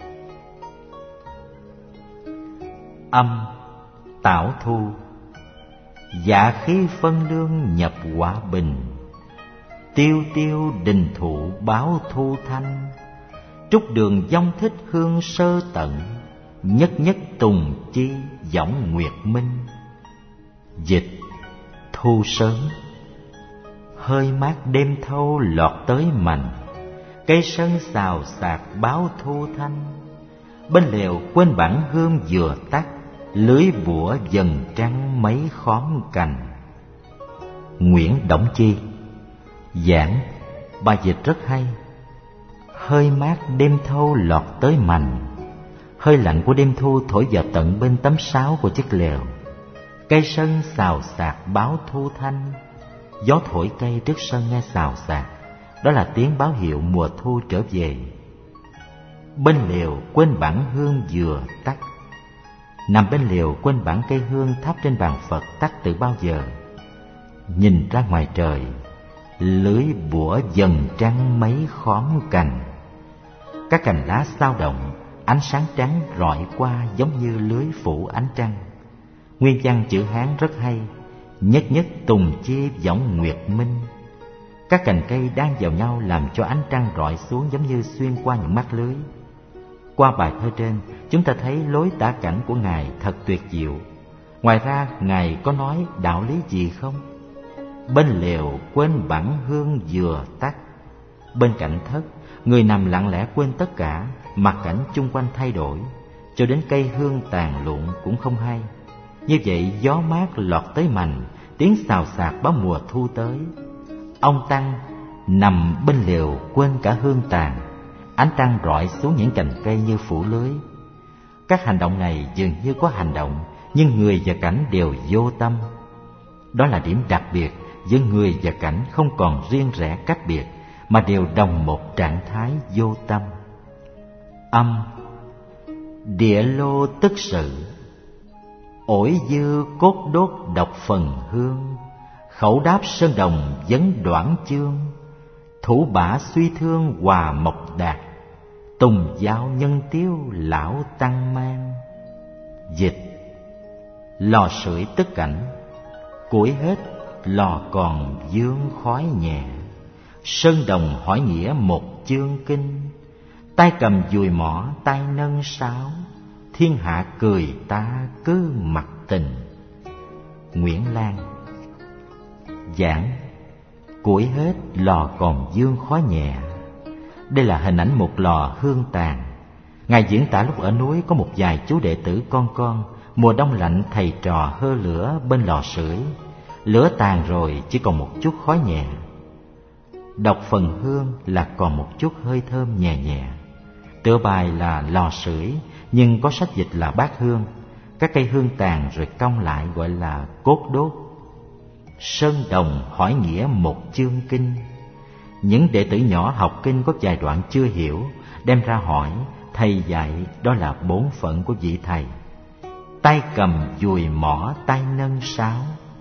Âm: Tảo Thu. Dạ khí phân lương nhập quả bình, tiêu tiêu đình thụ báo thu thanh, trúc đường dông thích hương sơ tận, nhất nhất tùng chi võng nguyệt minh. Dịch: thu sớm. Hơi mát đêm thâu lọt tới mành, cây sân xào xạc báo thu thanh, bên lều quên bản hương vừa tắt, lưới bủa dần trăng mấy khóm cành. Nguyễn Đổng Chi giảng: bài dịch rất hay. Hơi mát đêm thâu lọt tới mành, hơi lạnh của đêm thu thổi vào tận bên tấm sáo của chiếc lều. Cây sân xào xạc báo thu thanh, gió thổi cây trước sân nghe xào xạc, đó là tiếng báo hiệu mùa thu trở về. Bên lều quên bản hương vừa tắt, nằm bên lều quên bản cây hương thắp trên bàn Phật tắt từ bao giờ. Nhìn ra ngoài trời, lưới bủa dần trăng mấy khóm cành, các cành lá xao động, ánh sáng trắng rọi qua giống như lưới phủ ánh trăng. Nguyên văn chữ Hán rất hay: nhất nhất tùng chi võng nguyệt minh. Các cành cây đang vào nhau làm cho ánh trăng rọi xuống giống như xuyên qua những mắt lưới. Qua bài thơ trên, chúng ta thấy lối tả cảnh của Ngài thật tuyệt diệu. Ngoài ra, Ngài có nói đạo lý gì không? Bên lều quên bản hương vừa tắt. Bên cạnh thất, người nằm lặng lẽ quên tất cả, mặt cảnh chung quanh thay đổi, cho đến cây hương tàn lụn cũng không hay. Như vậy, gió mát lọt tới mành, tiếng xào xạc báo mùa thu tới. Ông Tăng nằm bên lều quên cả hương tàn, ánh trăng rọi xuống những cành cây như phủ lưới. Các hành động này dường như có hành động, nhưng người và cảnh đều vô tâm. Đó là điểm đặc biệt giữa người và cảnh, không còn riêng rẽ cách biệt, mà đều đồng một trạng thái vô tâm. Âm: địa lô tức sự. Ổi dư cốt đốt độc phần hương, khẩu đáp sơn đồng vấn đoạn chương. Thủ bả suy thương hòa mộc đạt, tùng giao nhân tiêu lão tăng mang. Dịch: lò sưởi tức cảnh, củi hết lò còn dương khói nhẹ. Sơn đồng hỏi nghĩa một chương kinh, tay cầm dùi mỏ tay nâng sáo. Thiên hạ cười ta cứ mặc tình. Nguyễn Lan. Giảng: củi hết lò còn dương khói nhẹ. Đây là hình ảnh một lò hương tàn. Ngài diễn tả lúc ở núi có một vài chú đệ tử con, mùa đông lạnh thầy trò hơ lửa bên lò sưởi. Lửa tàn rồi chỉ còn một chút khói nhẹ. Độc phần hương là còn một chút hơi thơm nhẹ nhẹ. Tựa bài là lò sưởi, nhưng có sách dịch là bát hương. Các cây hương tàn rồi cong lại gọi là cốt đốt. Sơn đồng hỏi nghĩa một chương kinh. Những đệ tử nhỏ học kinh có vài đoạn chưa hiểu, đem ra hỏi, thầy dạy đó là bổn phận của vị thầy. Tay cầm dùi mỏ tay nâng sáo.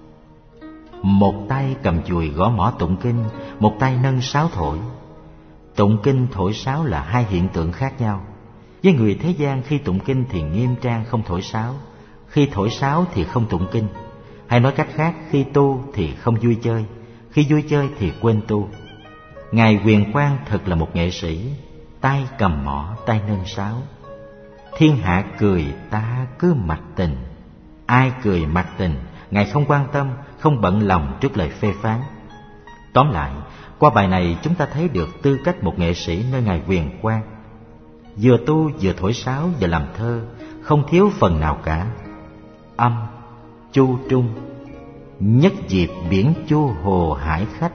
Một tay cầm dùi gõ mỏ tụng kinh, một tay nâng sáo thổi. Tụng kinh thổi sáo là hai hiện tượng khác nhau. Với người thế gian, khi tụng kinh thì nghiêm trang không thổi sáo, khi thổi sáo thì không tụng kinh. Hay nói cách khác, khi tu thì không vui chơi, khi vui chơi thì quên tu. Ngài Huyền Quang thật là một nghệ sĩ, tay cầm mỏ tay nâng sáo. Thiên hạ cười ta cứ mặc tình. Ai cười mặc tình, Ngài không quan tâm, không bận lòng trước lời phê phán. Tóm lại, qua bài này chúng ta thấy được tư cách một nghệ sĩ nơi Ngài Huyền Quang. Vừa tu vừa thổi sáo vừa làm thơ, không thiếu phần nào cả. Âm, chu trung, nhất dịp biển chu hồ hải khách.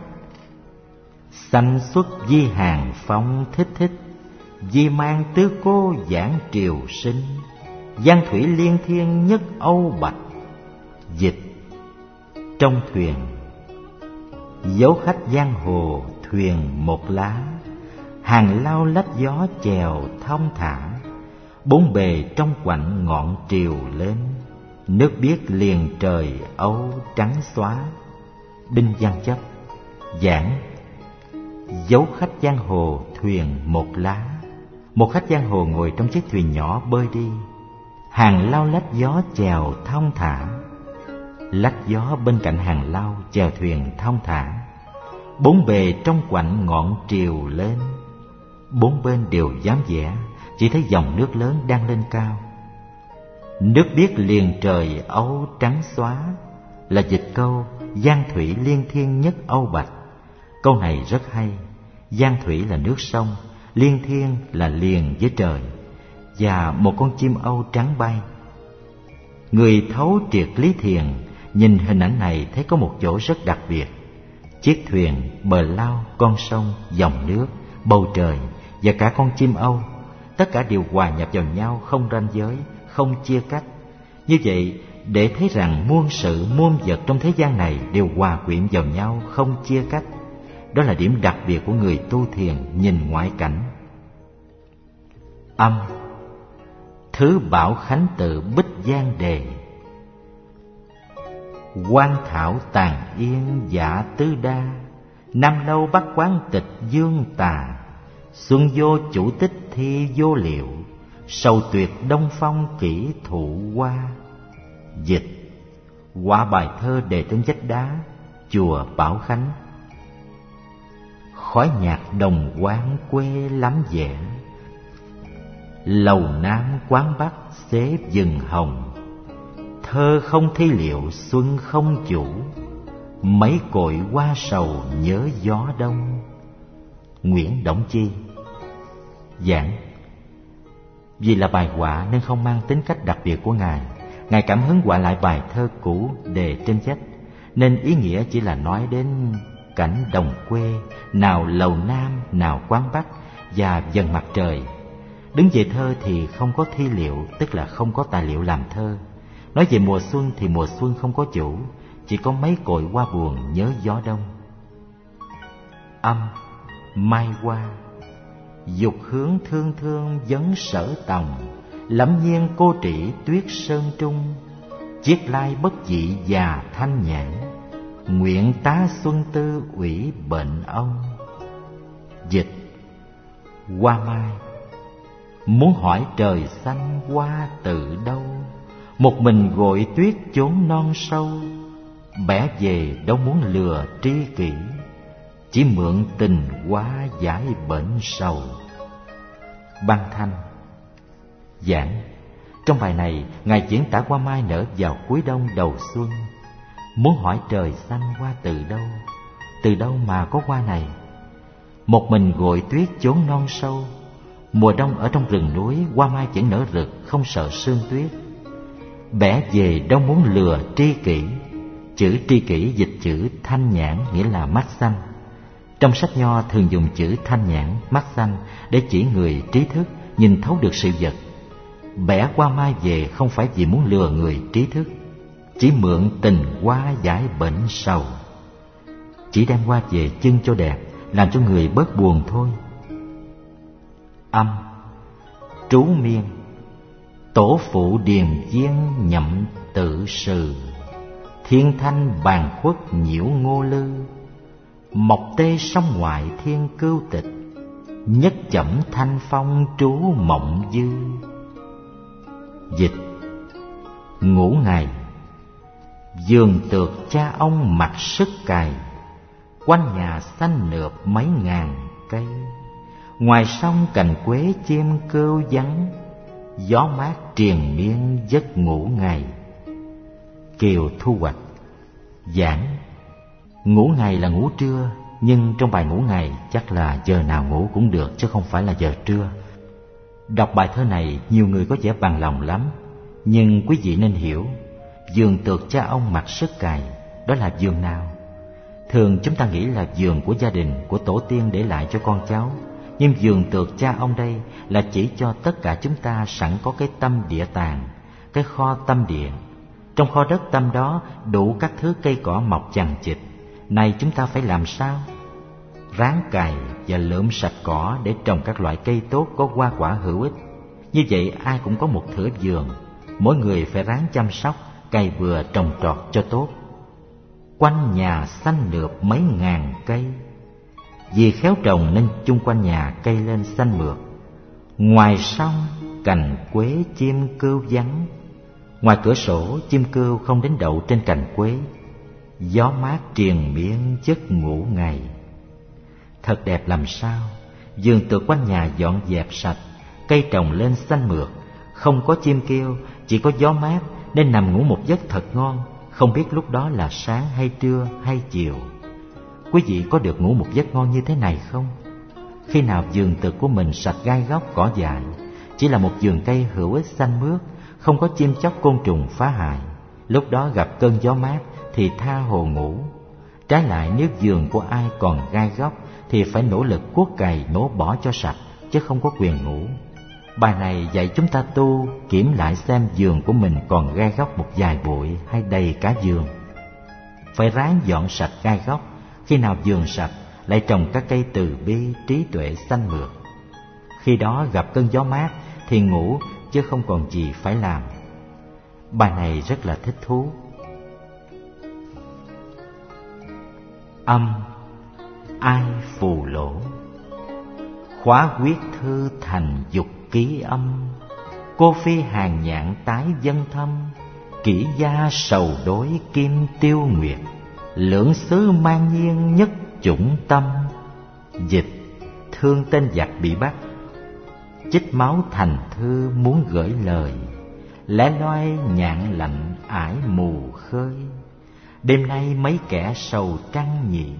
Sanh xuất di hàng phong thích thích, di mang tứ cô giảng triều sinh. Giang thủy liên thiên nhất âu bạch. Dịch: trong thuyền, dấu khách giang hồ thuyền một lá. Hàng lao lách gió chèo thong thả, bốn bề trong quạnh ngọn triều lên. Nước biếc liền trời âu trắng xóa. Đinh Văn Chấp. Giảng: dấu khách giang hồ thuyền một lá. Một khách giang hồ ngồi trong chiếc thuyền nhỏ bơi đi. Hàng lao lách gió chèo thong thả. Lách gió bên cạnh hàng lao chèo thuyền thong thả. Bốn bề trong quạnh ngọn triều lên. Bốn bên đều dám vẻ, chỉ thấy dòng nước lớn đang lên cao. Nước biếc liền trời âu trắng xóa là dịch câu giang thủy liên thiên nhất âu bạch. Câu này rất hay. Giang thủy là nước sông, liên thiên là liền với trời, và một con chim âu trắng bay. Người thấu triệt lý thiền nhìn hình ảnh này thấy có một chỗ rất đặc biệt. Chiếc thuyền, bờ lao, con sông, dòng nước, bầu trời và cả con chim âu, tất cả đều hòa nhập vào nhau, không ranh giới, không chia cách. Như vậy, để thấy rằng muôn sự muôn vật trong thế gian này đều hòa quyện vào nhau, không chia cách. Đó là điểm đặc biệt của người tu thiền nhìn ngoại cảnh. Âm, thứ bảo khánh tự bích giang đề. Quan thảo tàn yên dạ tứ đa, năm lâu bắt quán tịch dương tà. Xuân vô chủ tích thi vô liệu, sầu tuyệt đông phong kỹ thụ hoa. Dịch: qua bài thơ đề trên vách đá chùa Bảo Khánh. Khói nhạc đồng quán quê lắm vẻ, lầu nam quán bắc xế rừng hồng. Thơ không thi liệu xuân không chủ, mấy cội hoa sầu nhớ gió đông. Nguyễn Đổng Chi. Giảng: vì là bài họa nên không mang tính cách đặc biệt của Ngài. Ngài cảm hứng họa lại bài thơ cũ đề trên vách, nên ý nghĩa chỉ là nói đến cảnh đồng quê, nào lầu nam, nào quán bắc và dần mặt trời. Đứng về thơ thì không có thi liệu, tức là không có tài liệu làm thơ. Nói về mùa xuân thì mùa xuân không có chủ, chỉ có mấy cội hoa buồn nhớ gió đông. Âm, mai hoa, dục hướng thương thương vấn sở tòng. Lẫm nhiên cô trĩ tuyết sơn trung, chiết lai bất dị già thanh nhãn, nguyện tá xuân tư ủy bệnh ông. Dịch: Hoa mai. Muốn hỏi trời xanh hoa từ đâu, một mình gội tuyết chốn non sâu. Bẻ về đâu muốn lừa tri kỷ, chỉ mượn tình hoa giải bệnh sầu. Băng Thanh. Giảng: Trong bài này, Ngài diễn tả hoa mai nở vào cuối đông đầu xuân. Muốn hỏi trời xanh hoa từ đâu mà có hoa này? Một mình gội tuyết chốn non sâu. Mùa đông ở trong rừng núi, hoa mai vẫn nở rực, không sợ sương tuyết. Bẻ về đâu muốn lừa tri kỷ. Chữ tri kỷ dịch chữ thanh nhãn, nghĩa là mắt xanh. Trong sách nho thường dùng chữ thanh nhãn, mắt xanh để chỉ người trí thức, nhìn thấu được sự vật. Bẻ hoa mai về không phải vì muốn lừa người trí thức, chỉ mượn tình hoa giải bệnh sầu. Chỉ đem hoa về chưng cho đẹp, làm cho người bớt buồn thôi. Âm. Trú miên. Tổ phụ điềm viên nhậm tự sự, thiên thanh bàn khuất nhiễu ngô lư. Mộc tê sông ngoại thiên cưu tịch, nhất chẩm thanh phong trú mộng dư. Dịch: Ngũ ngày. Vườn tược cha ông mặc sức cày, quanh nhà xanh nượp mấy ngàn cây. Ngoài sông cành quế chim kêu vắng, gió mát triền miên giấc ngủ ngày. Kiều Thu Hoạch. Giảng: Ngủ ngày là ngủ trưa, nhưng trong bài ngủ ngày chắc là giờ nào ngủ cũng được, chứ không phải là giờ trưa. Đọc bài thơ này, nhiều người có vẻ bằng lòng lắm, nhưng quý vị nên hiểu, vườn tược cha ông mặc sức cày, đó là vườn nào? Thường chúng ta nghĩ là vườn của gia đình, của tổ tiên để lại cho con cháu. Nhưng vườn tược cha ông đây là chỉ cho tất cả chúng ta sẵn có cái tâm địa tàng, cái kho tâm địa. Trong kho đất tâm đó đủ các thứ cây cỏ mọc chằng chịt. Này chúng ta phải làm sao? Ráng cày và lượm sạch cỏ để trồng các loại cây tốt có hoa quả hữu ích. Như vậy ai cũng có một thửa vườn, mỗi người phải ráng chăm sóc, cày bừa trồng trọt cho tốt. Quanh nhà xanh nượp mấy ngàn cây, vì khéo trồng nên chung quanh nhà cây lên xanh mượt. Ngoài sông cành quế chim kêu vắng, ngoài cửa sổ chim kêu không đến đậu trên cành quế. Gió mát triền miên giấc ngủ ngày. Thật đẹp làm sao. Vườn tược quanh nhà dọn dẹp sạch, cây trồng lên xanh mượt, không có chim kêu, chỉ có gió mát, nên nằm ngủ một giấc thật ngon, không biết lúc đó là sáng hay trưa hay chiều. Quý vị có được ngủ một giấc ngon như thế này không? Khi nào vườn tược của mình sạch gai góc cỏ dại, chỉ là một vườn cây hữu ích xanh mướt, không có chim chóc côn trùng phá hại, lúc đó gặp cơn gió mát thì tha hồ ngủ. Trái lại, nếu vườn của ai còn gai góc thì phải nỗ lực cuốc cày nhổ bỏ cho sạch, chứ không có quyền ngủ. Bài này dạy chúng ta tu, kiểm lại xem vườn của mình còn gai góc một vài bụi hay đầy cả vườn. Phải ráng dọn sạch gai góc. Khi nào vườn sạch, lại trồng các cây từ bi, trí tuệ xanh mượt. Khi đó gặp cơn gió mát thì ngủ, chứ không còn gì phải làm. Bài này rất là thích thú. Âm. Ai phù lỗ. Khóa quyết thư thành dục ký âm, cô phi hàng nhạn tái dân thâm. Kỷ gia sầu đối kim tiêu nguyệt, lưỡng xứ mang nhiên nhất chủng tâm. Dịch: Thương tên giặc bị bắt, chích máu thành thư muốn gửi lời. Lẻ loi nhạn lạnh ải mù khơi, đêm nay mấy kẻ sầu trăng nhị.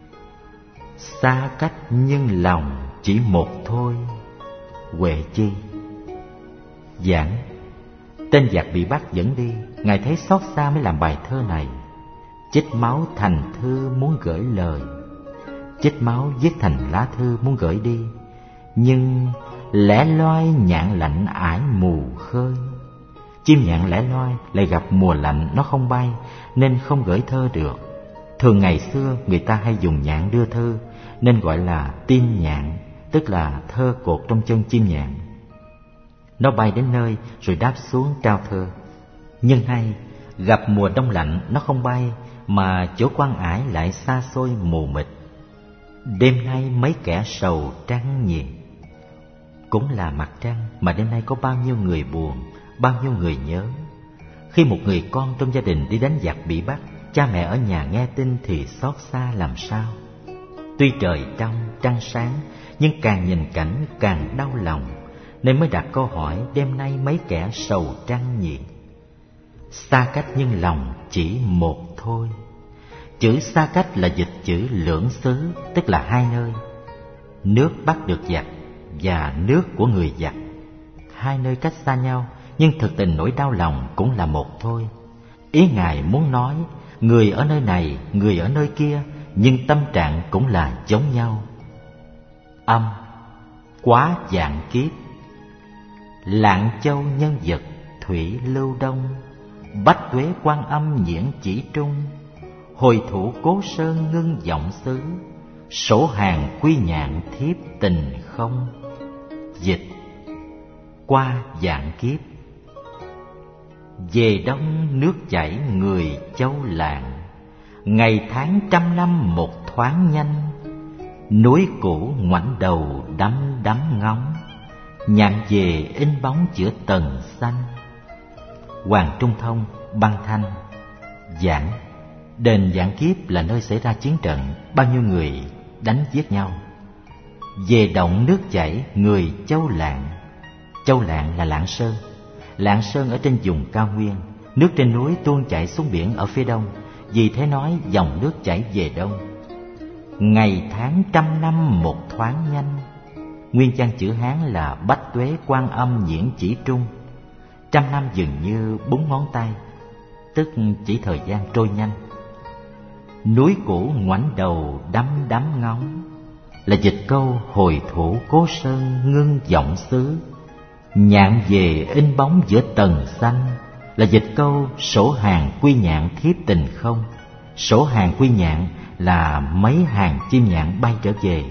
Xa cách nhưng lòng chỉ một thôi. Huệ Chi. Giảng: Tên giặc bị bắt dẫn đi, Ngài thấy xót xa mới làm bài thơ này. Chích máu thành thư muốn gửi lời. Chích máu viết thành lá thư muốn gửi đi. Nhưng lẻ loi nhạn lạnh ải mù khơi. Chim nhạn lẻ loi lại gặp mùa lạnh nó không bay, nên không gửi thơ được. Thường ngày xưa người ta hay dùng nhạn đưa thư, nên gọi là tin nhạn, tức là thơ cột trong chân chim nhạn. Nó bay đến nơi rồi đáp xuống trao thơ. Nhưng hay, gặp mùa đông lạnh nó không bay, mà chỗ quan ải lại xa xôi mù mịt. Đêm nay mấy kẻ sầu trăng nhiều. Cũng là mặt trăng mà đêm nay có bao nhiêu người buồn, bao nhiêu người nhớ. Khi một người con trong gia đình đi đánh giặc bị bắt, cha mẹ ở nhà nghe tin thì xót xa làm sao. Tuy trời trong, trăng sáng, nhưng càng nhìn cảnh càng đau lòng, nên mới đặt câu hỏi đêm nay mấy kẻ sầu trăng nhỉ. Xa cách nhưng lòng chỉ một thôi. Chữ xa cách là dịch chữ lưỡng xứ, tức là hai nơi. Nước bắt được giặc và nước của người giặc. Hai nơi cách xa nhau, nhưng thực tình nỗi đau lòng cũng là một thôi. Ý Ngài muốn nói, người ở nơi này, người ở nơi kia, nhưng tâm trạng cũng là giống nhau. Âm, quá vạn kiếp. Lạng châu nhân vật, thủy lưu đông. Bách tuế Quan Âm nhiễn chỉ trung. Hồi thủ Cố Sơn ngưng giọng xứ. Sổ hàng quy nhạn thiếp tình không. Dịch, qua vạn kiếp. Về đông nước chảy người châu lạng. Ngày tháng trăm năm một thoáng nhanh. Núi cũ ngoảnh đầu đắm đắm ngóng. Nhạn về in bóng giữa tầng xanh. Hoàng Trung Thông, Băng Thanh. Giảng, đền Vạn Kiếp là nơi xảy ra chiến trận, bao nhiêu người đánh giết nhau. Về động nước chảy người châu lạng. Châu lạng là Lạng Sơn. Lạng Sơn ở trên vùng cao nguyên, nước trên núi tuôn chảy xuống biển ở phía đông, vì thế nói dòng nước chảy về đông. Ngày tháng trăm năm một thoáng nhanh. Nguyên văn chữ Hán là Bách tuế Quan Âm nhiễn chỉ trung. Trăm năm dường như 4 ngón tay, tức chỉ thời gian trôi nhanh. Núi cũ ngoảnh đầu đắm đắm ngóng, là dịch câu hồi thủ Cố Sơn ngưng giọng xứ. Nhạn về in bóng giữa tầng xanh, là dịch câu sổ hàng quy nhạn thiếp tình không. Sổ hàng quy nhạn là mấy hàng chim nhạn bay trở về.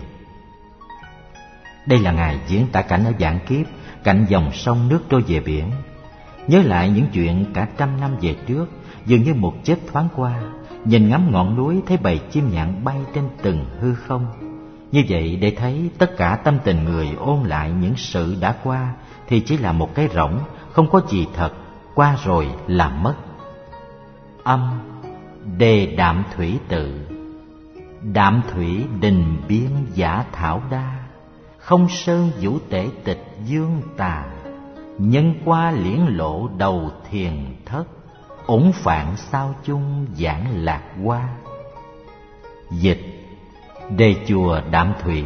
Đây là Ngài diễn tả cảnh ở Vạn Kiếp, cạnh dòng sông nước trôi về biển. Nhớ lại những chuyện cả trăm năm về trước, dường như một chớp thoáng qua, nhìn ngắm ngọn núi thấy bầy chim nhạn bay trên từng hư không. Như vậy để thấy tất cả tâm tình người ôn lại những sự đã qua thì chỉ là một cái rỗng, không có gì thật, qua rồi là mất. Âm, đề đạm thủy tự. Đạm thủy đình biên giả thảo đa. Không sơn vũ tể tịch dương tà. Nhân qua liễn lộ đầu thiền thất. Ổn phạn sao chung giảng lạc hoa. Dịch, đề chùa Đạm Thủy.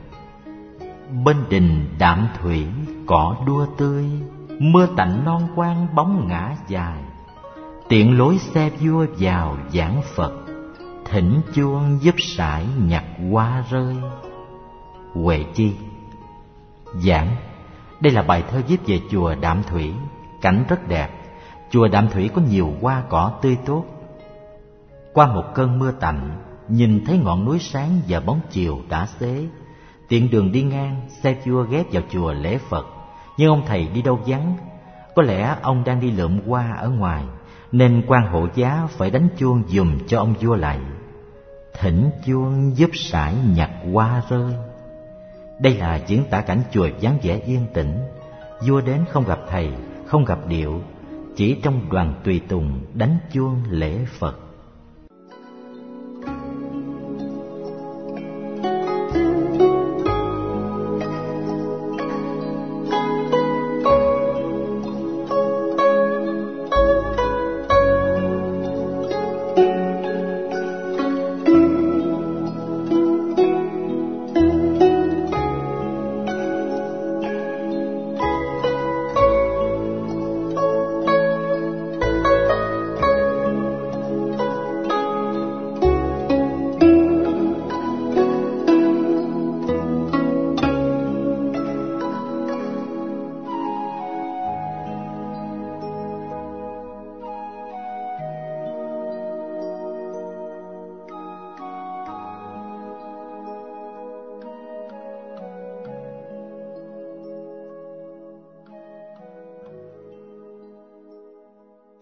Bên đình Đạm Thủy cỏ đua tươi. Mưa tạnh non quang bóng ngã dài. Tiện lối xe vua vào giảng Phật. Thỉnh chuông giúp sải nhặt hoa rơi. Huệ Chi. Giảng, đây là bài thơ viết về chùa Đạm Thủy. Cảnh rất đẹp. Chùa Đạm Thủy có nhiều hoa cỏ tươi tốt. Qua một cơn mưa tạnh, nhìn thấy ngọn núi sáng và bóng chiều đã xế. Tiện đường đi ngang, xe vua ghé vào chùa lễ Phật. Nhưng ông thầy đi đâu vắng. Có lẽ ông đang đi lượm hoa ở ngoài, nên quan hộ giá phải đánh chuông giùm cho ông vua lại. Thỉnh chuông giúp sải nhặt hoa rơi. Đây là diễn tả cảnh chùa vắng vẻ yên tĩnh. Vua đến không gặp thầy, không gặp điệu, chỉ trong đoàn tùy tùng đánh chuông lễ Phật.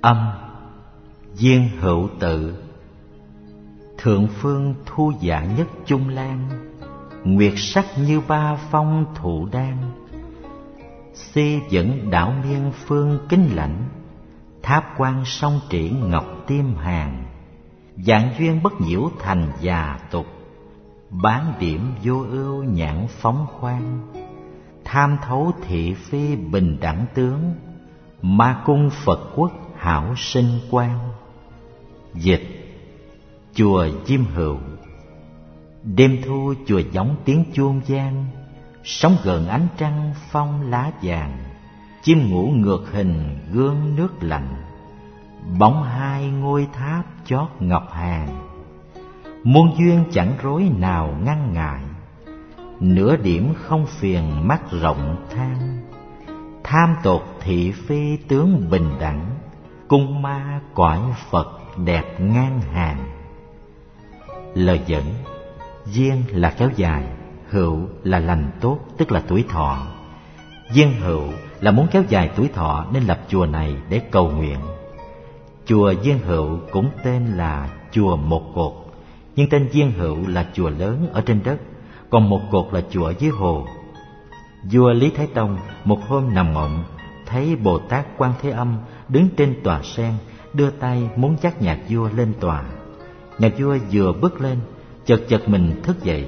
Âm Diên hữu tự. Thượng phương thu dạ nhất chung lan, nguyệt sắc như ba phong thụ đan. Si dẫn đảo miên phương kính lãnh, tháp quan song trĩ ngọc tiêm hàng. Dạng duyên bất nhiễu thành già tục, bán điểm vô ưu nhãn phóng khoan. Tham thấu thị phi bình đẳng tướng, ma cung Phật quốc hảo sinh quan. Dịch: chùa Diêm Hữu. Đêm thu chùa gióng tiếng chuông vang, sóng gợn ánh trăng phong lá vàng. Chim ngủ ngược hình gương nước lạnh, bóng hai ngôi tháp chót ngọc hàng. Muôn duyên chẳng rối nào ngăn ngại, nửa điểm không phiền mắt rộng than. Tham tột thị phi tướng bình đẳng, cung ma cõi Phật đẹp ngang hàng. Lời dẫn: Diên là kéo dài, hữu là lành tốt, tức là tuổi thọ. Diên hữu là muốn kéo dài tuổi thọ nên lập chùa này để cầu nguyện. Chùa Diên Hữu cũng tên là chùa Một Cột, nhưng tên Diên Hữu là chùa lớn ở trên đất, còn Một Cột là chùa ở dưới hồ. Vua Lý Thái Tông một hôm nằm mộng, thấy Bồ Tát Quan Thế Âm đứng trên tòa sen, đưa tay muốn dắt nhà vua lên tòa. Nhà vua vừa bước lên, chợt mình thức dậy.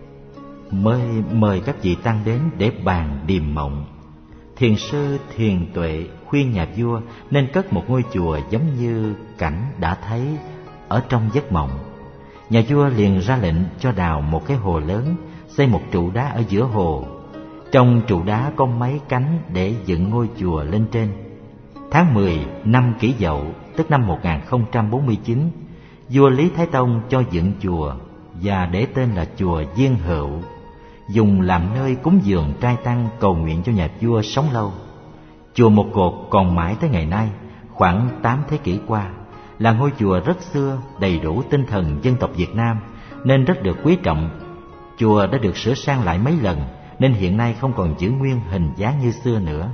Mời các vị tăng đến để bàn điềm mộng. Thiền sư Thiền Tuệ khuyên nhà vua nên cất một ngôi chùa giống như cảnh đã thấy ở trong giấc mộng. Nhà vua liền ra lệnh cho đào một cái hồ lớn, xây một trụ đá ở giữa hồ. Trong trụ đá có mấy cánh để dựng ngôi chùa lên trên. Tháng 10 năm Kỷ Dậu, tức năm 1049, vua Lý Thái Tông cho dựng chùa và để tên là chùa Diên Hữu, dùng làm nơi cúng dường trai tăng cầu nguyện cho nhà vua sống lâu. Chùa Một Cột còn mãi tới ngày nay, khoảng 8 thế kỷ qua, là ngôi chùa rất xưa, đầy đủ tinh thần dân tộc Việt Nam nên rất được quý trọng. Chùa đã được sửa sang lại mấy lần nên hiện nay không còn giữ nguyên hình dáng như xưa nữa.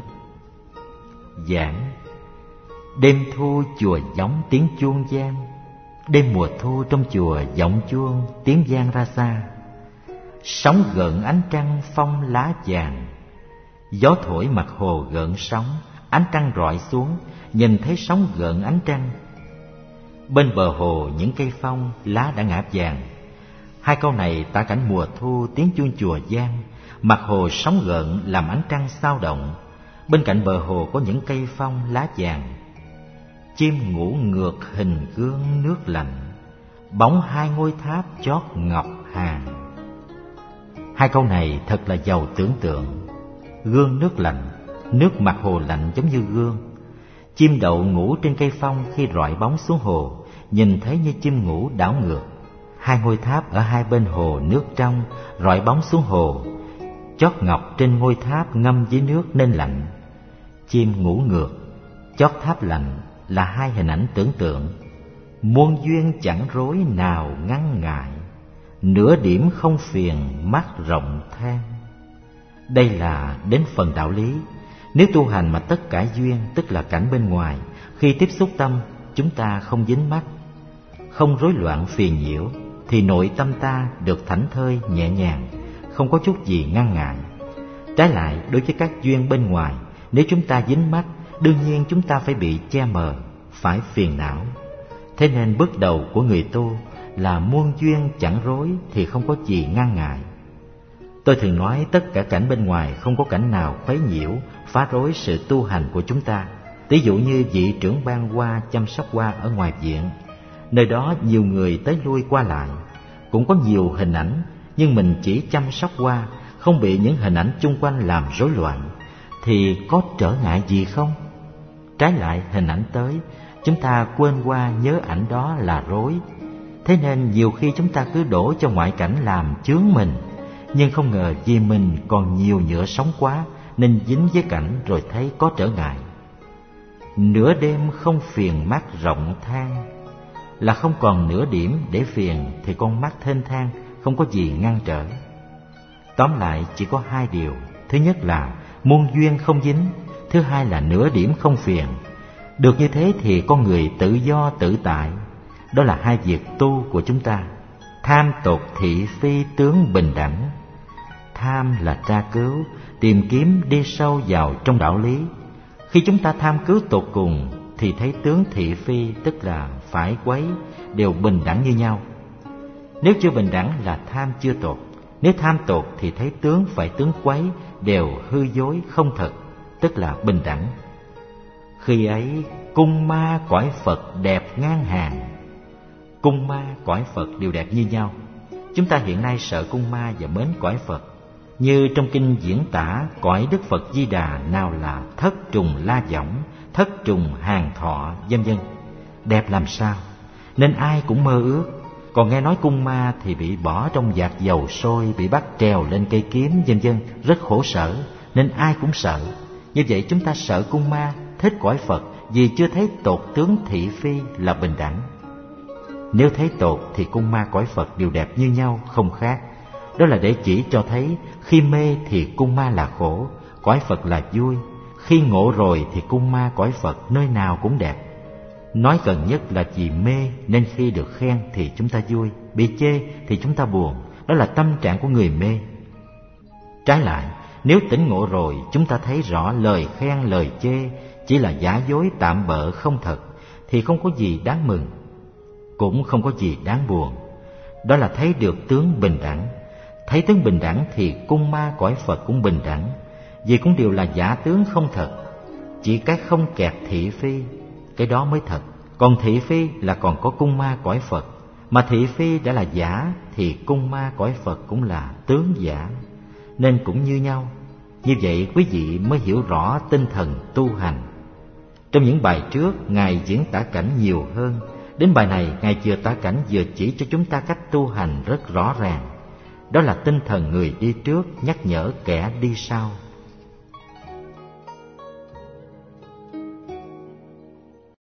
Giảng: đêm thu chùa gióng tiếng chuông vang. Đêm mùa thu trong chùa giọng chuông tiếng vang ra xa. Sóng gợn ánh trăng phong lá vàng, gió thổi mặt hồ gợn sóng. Ánh trăng rọi xuống, nhìn thấy sóng gợn ánh trăng. Bên bờ hồ những cây phong lá đã ngã vàng. Hai câu này tả cảnh mùa thu tiếng chuông chùa vang, mặt hồ sóng gợn làm ánh trăng xao động. Bên cạnh bờ hồ có những cây phong lá vàng. Chim ngủ ngược hình gương nước lạnh, bóng hai ngôi tháp chót ngọc hàng. Hai câu này thật là giàu tưởng tượng. Gương nước lạnh, nước mặt hồ lạnh giống như gương. Chim đậu ngủ trên cây phong khi rọi bóng xuống hồ, nhìn thấy như chim ngủ đảo ngược. Hai ngôi tháp ở hai bên hồ nước trong, rọi bóng xuống hồ. Chót ngọc trên ngôi tháp ngâm dưới nước nên lạnh. Chim ngủ ngược, chót tháp lạnh là hai hình ảnh tưởng tượng. Muôn duyên chẳng rối nào ngăn ngại, nửa điểm không phiền mắt rộng than. Đây là đến phần đạo lý. Nếu tu hành mà tất cả duyên, tức là cảnh bên ngoài, khi tiếp xúc tâm, chúng ta không dính mắc, không rối loạn phiền nhiễu, thì nội tâm ta được thảnh thơi nhẹ nhàng, không có chút gì ngăn ngại. Trái lại, đối với các duyên bên ngoài, nếu chúng ta dính mắc, đương nhiên chúng ta phải bị che mờ, phải phiền não. Thế nên bước đầu của người tu là muôn duyên chẳng rối thì không có gì ngăn ngại. Tôi thường nói tất cả cảnh bên ngoài không có cảnh nào khuấy nhiễu, phá rối sự tu hành của chúng ta. Ví dụ như vị trưởng ban hoa chăm sóc hoa ở ngoài viện, nơi đó nhiều người tới lui qua lại, cũng có nhiều hình ảnh, nhưng mình chỉ chăm sóc hoa, không bị những hình ảnh chung quanh làm rối loạn, thì có trở ngại gì không? Trái lại, hình ảnh tới, chúng ta quên qua nhớ ảnh đó là rối. Thế nên nhiều khi chúng ta cứ đổ cho ngoại cảnh làm chướng mình, nhưng không ngờ vì mình còn nhiều nhựa sống quá nên dính với cảnh rồi thấy có trở ngại. Nửa đêm không phiền mắt rộng than, là không còn nửa điểm để phiền thì con mắt thênh thang, không có gì ngăn trở. Tóm lại chỉ có hai điều. Thứ nhất là muôn duyên không dính, thứ hai là nửa điểm không phiền. Được như thế thì con người tự do tự tại. Đó là hai việc tu của chúng ta. Tham tột thị phi tướng bình đẳng. Tham là tra cứu, tìm kiếm đi sâu vào trong đạo lý. Khi chúng ta tham cứu tột cùng thì thấy tướng thị phi, tức là phải quấy, đều bình đẳng như nhau. Nếu chưa bình đẳng là tham chưa tột. Nếu tham tột thì thấy tướng phải tướng quấy đều hư dối không thật, tức là bình đẳng. Khi ấy cung ma cõi Phật đẹp ngang hàng. Cung ma cõi Phật đều đẹp như nhau. Chúng ta hiện nay sợ cung ma và mến cõi Phật. Như trong kinh diễn tả cõi Đức Phật Di Đà nào là thất trùng la võng, thất trùng hàng thọ, vân vân. Đẹp làm sao? Nên ai cũng mơ ước. Còn nghe nói cung ma thì bị bỏ trong vạc dầu sôi, bị bắt trèo lên cây kiếm, vân vân, rất khổ sở, nên ai cũng sợ. Như vậy chúng ta sợ cung ma, thích cõi Phật vì chưa thấy tột tướng thị phi là bình đẳng. Nếu thấy tột thì cung ma cõi Phật đều đẹp như nhau, không khác. Đó là để chỉ cho thấy khi mê thì cung ma là khổ, cõi Phật là vui. Khi ngộ rồi thì cung ma cõi Phật nơi nào cũng đẹp. Nói gần nhất là vì mê nên khi được khen thì chúng ta vui, bị chê thì chúng ta buồn. Đó là tâm trạng của người mê. Trái lại, nếu tỉnh ngộ rồi chúng ta thấy rõ lời khen lời chê chỉ là giả dối tạm bợ không thật, thì không có gì đáng mừng, cũng không có gì đáng buồn. Đó là thấy được tướng bình đẳng. Thấy tướng bình đẳng thì cung ma cõi Phật cũng bình đẳng, vì cũng đều là giả tướng không thật. Chỉ cái không kẹt thị phi, cái đó mới thật. Còn thị phi là còn có cung ma cõi Phật. Mà thị phi đã là giả thì cung ma cõi Phật cũng là tướng giả, nên cũng như nhau. Như vậy quý vị mới hiểu rõ tinh thần tu hành. Trong những bài trước Ngài diễn tả cảnh nhiều hơn. Đến bài này Ngài vừa tả cảnh vừa chỉ cho chúng ta cách tu hành rất rõ ràng. Đó là tinh thần người đi trước nhắc nhở kẻ đi sau.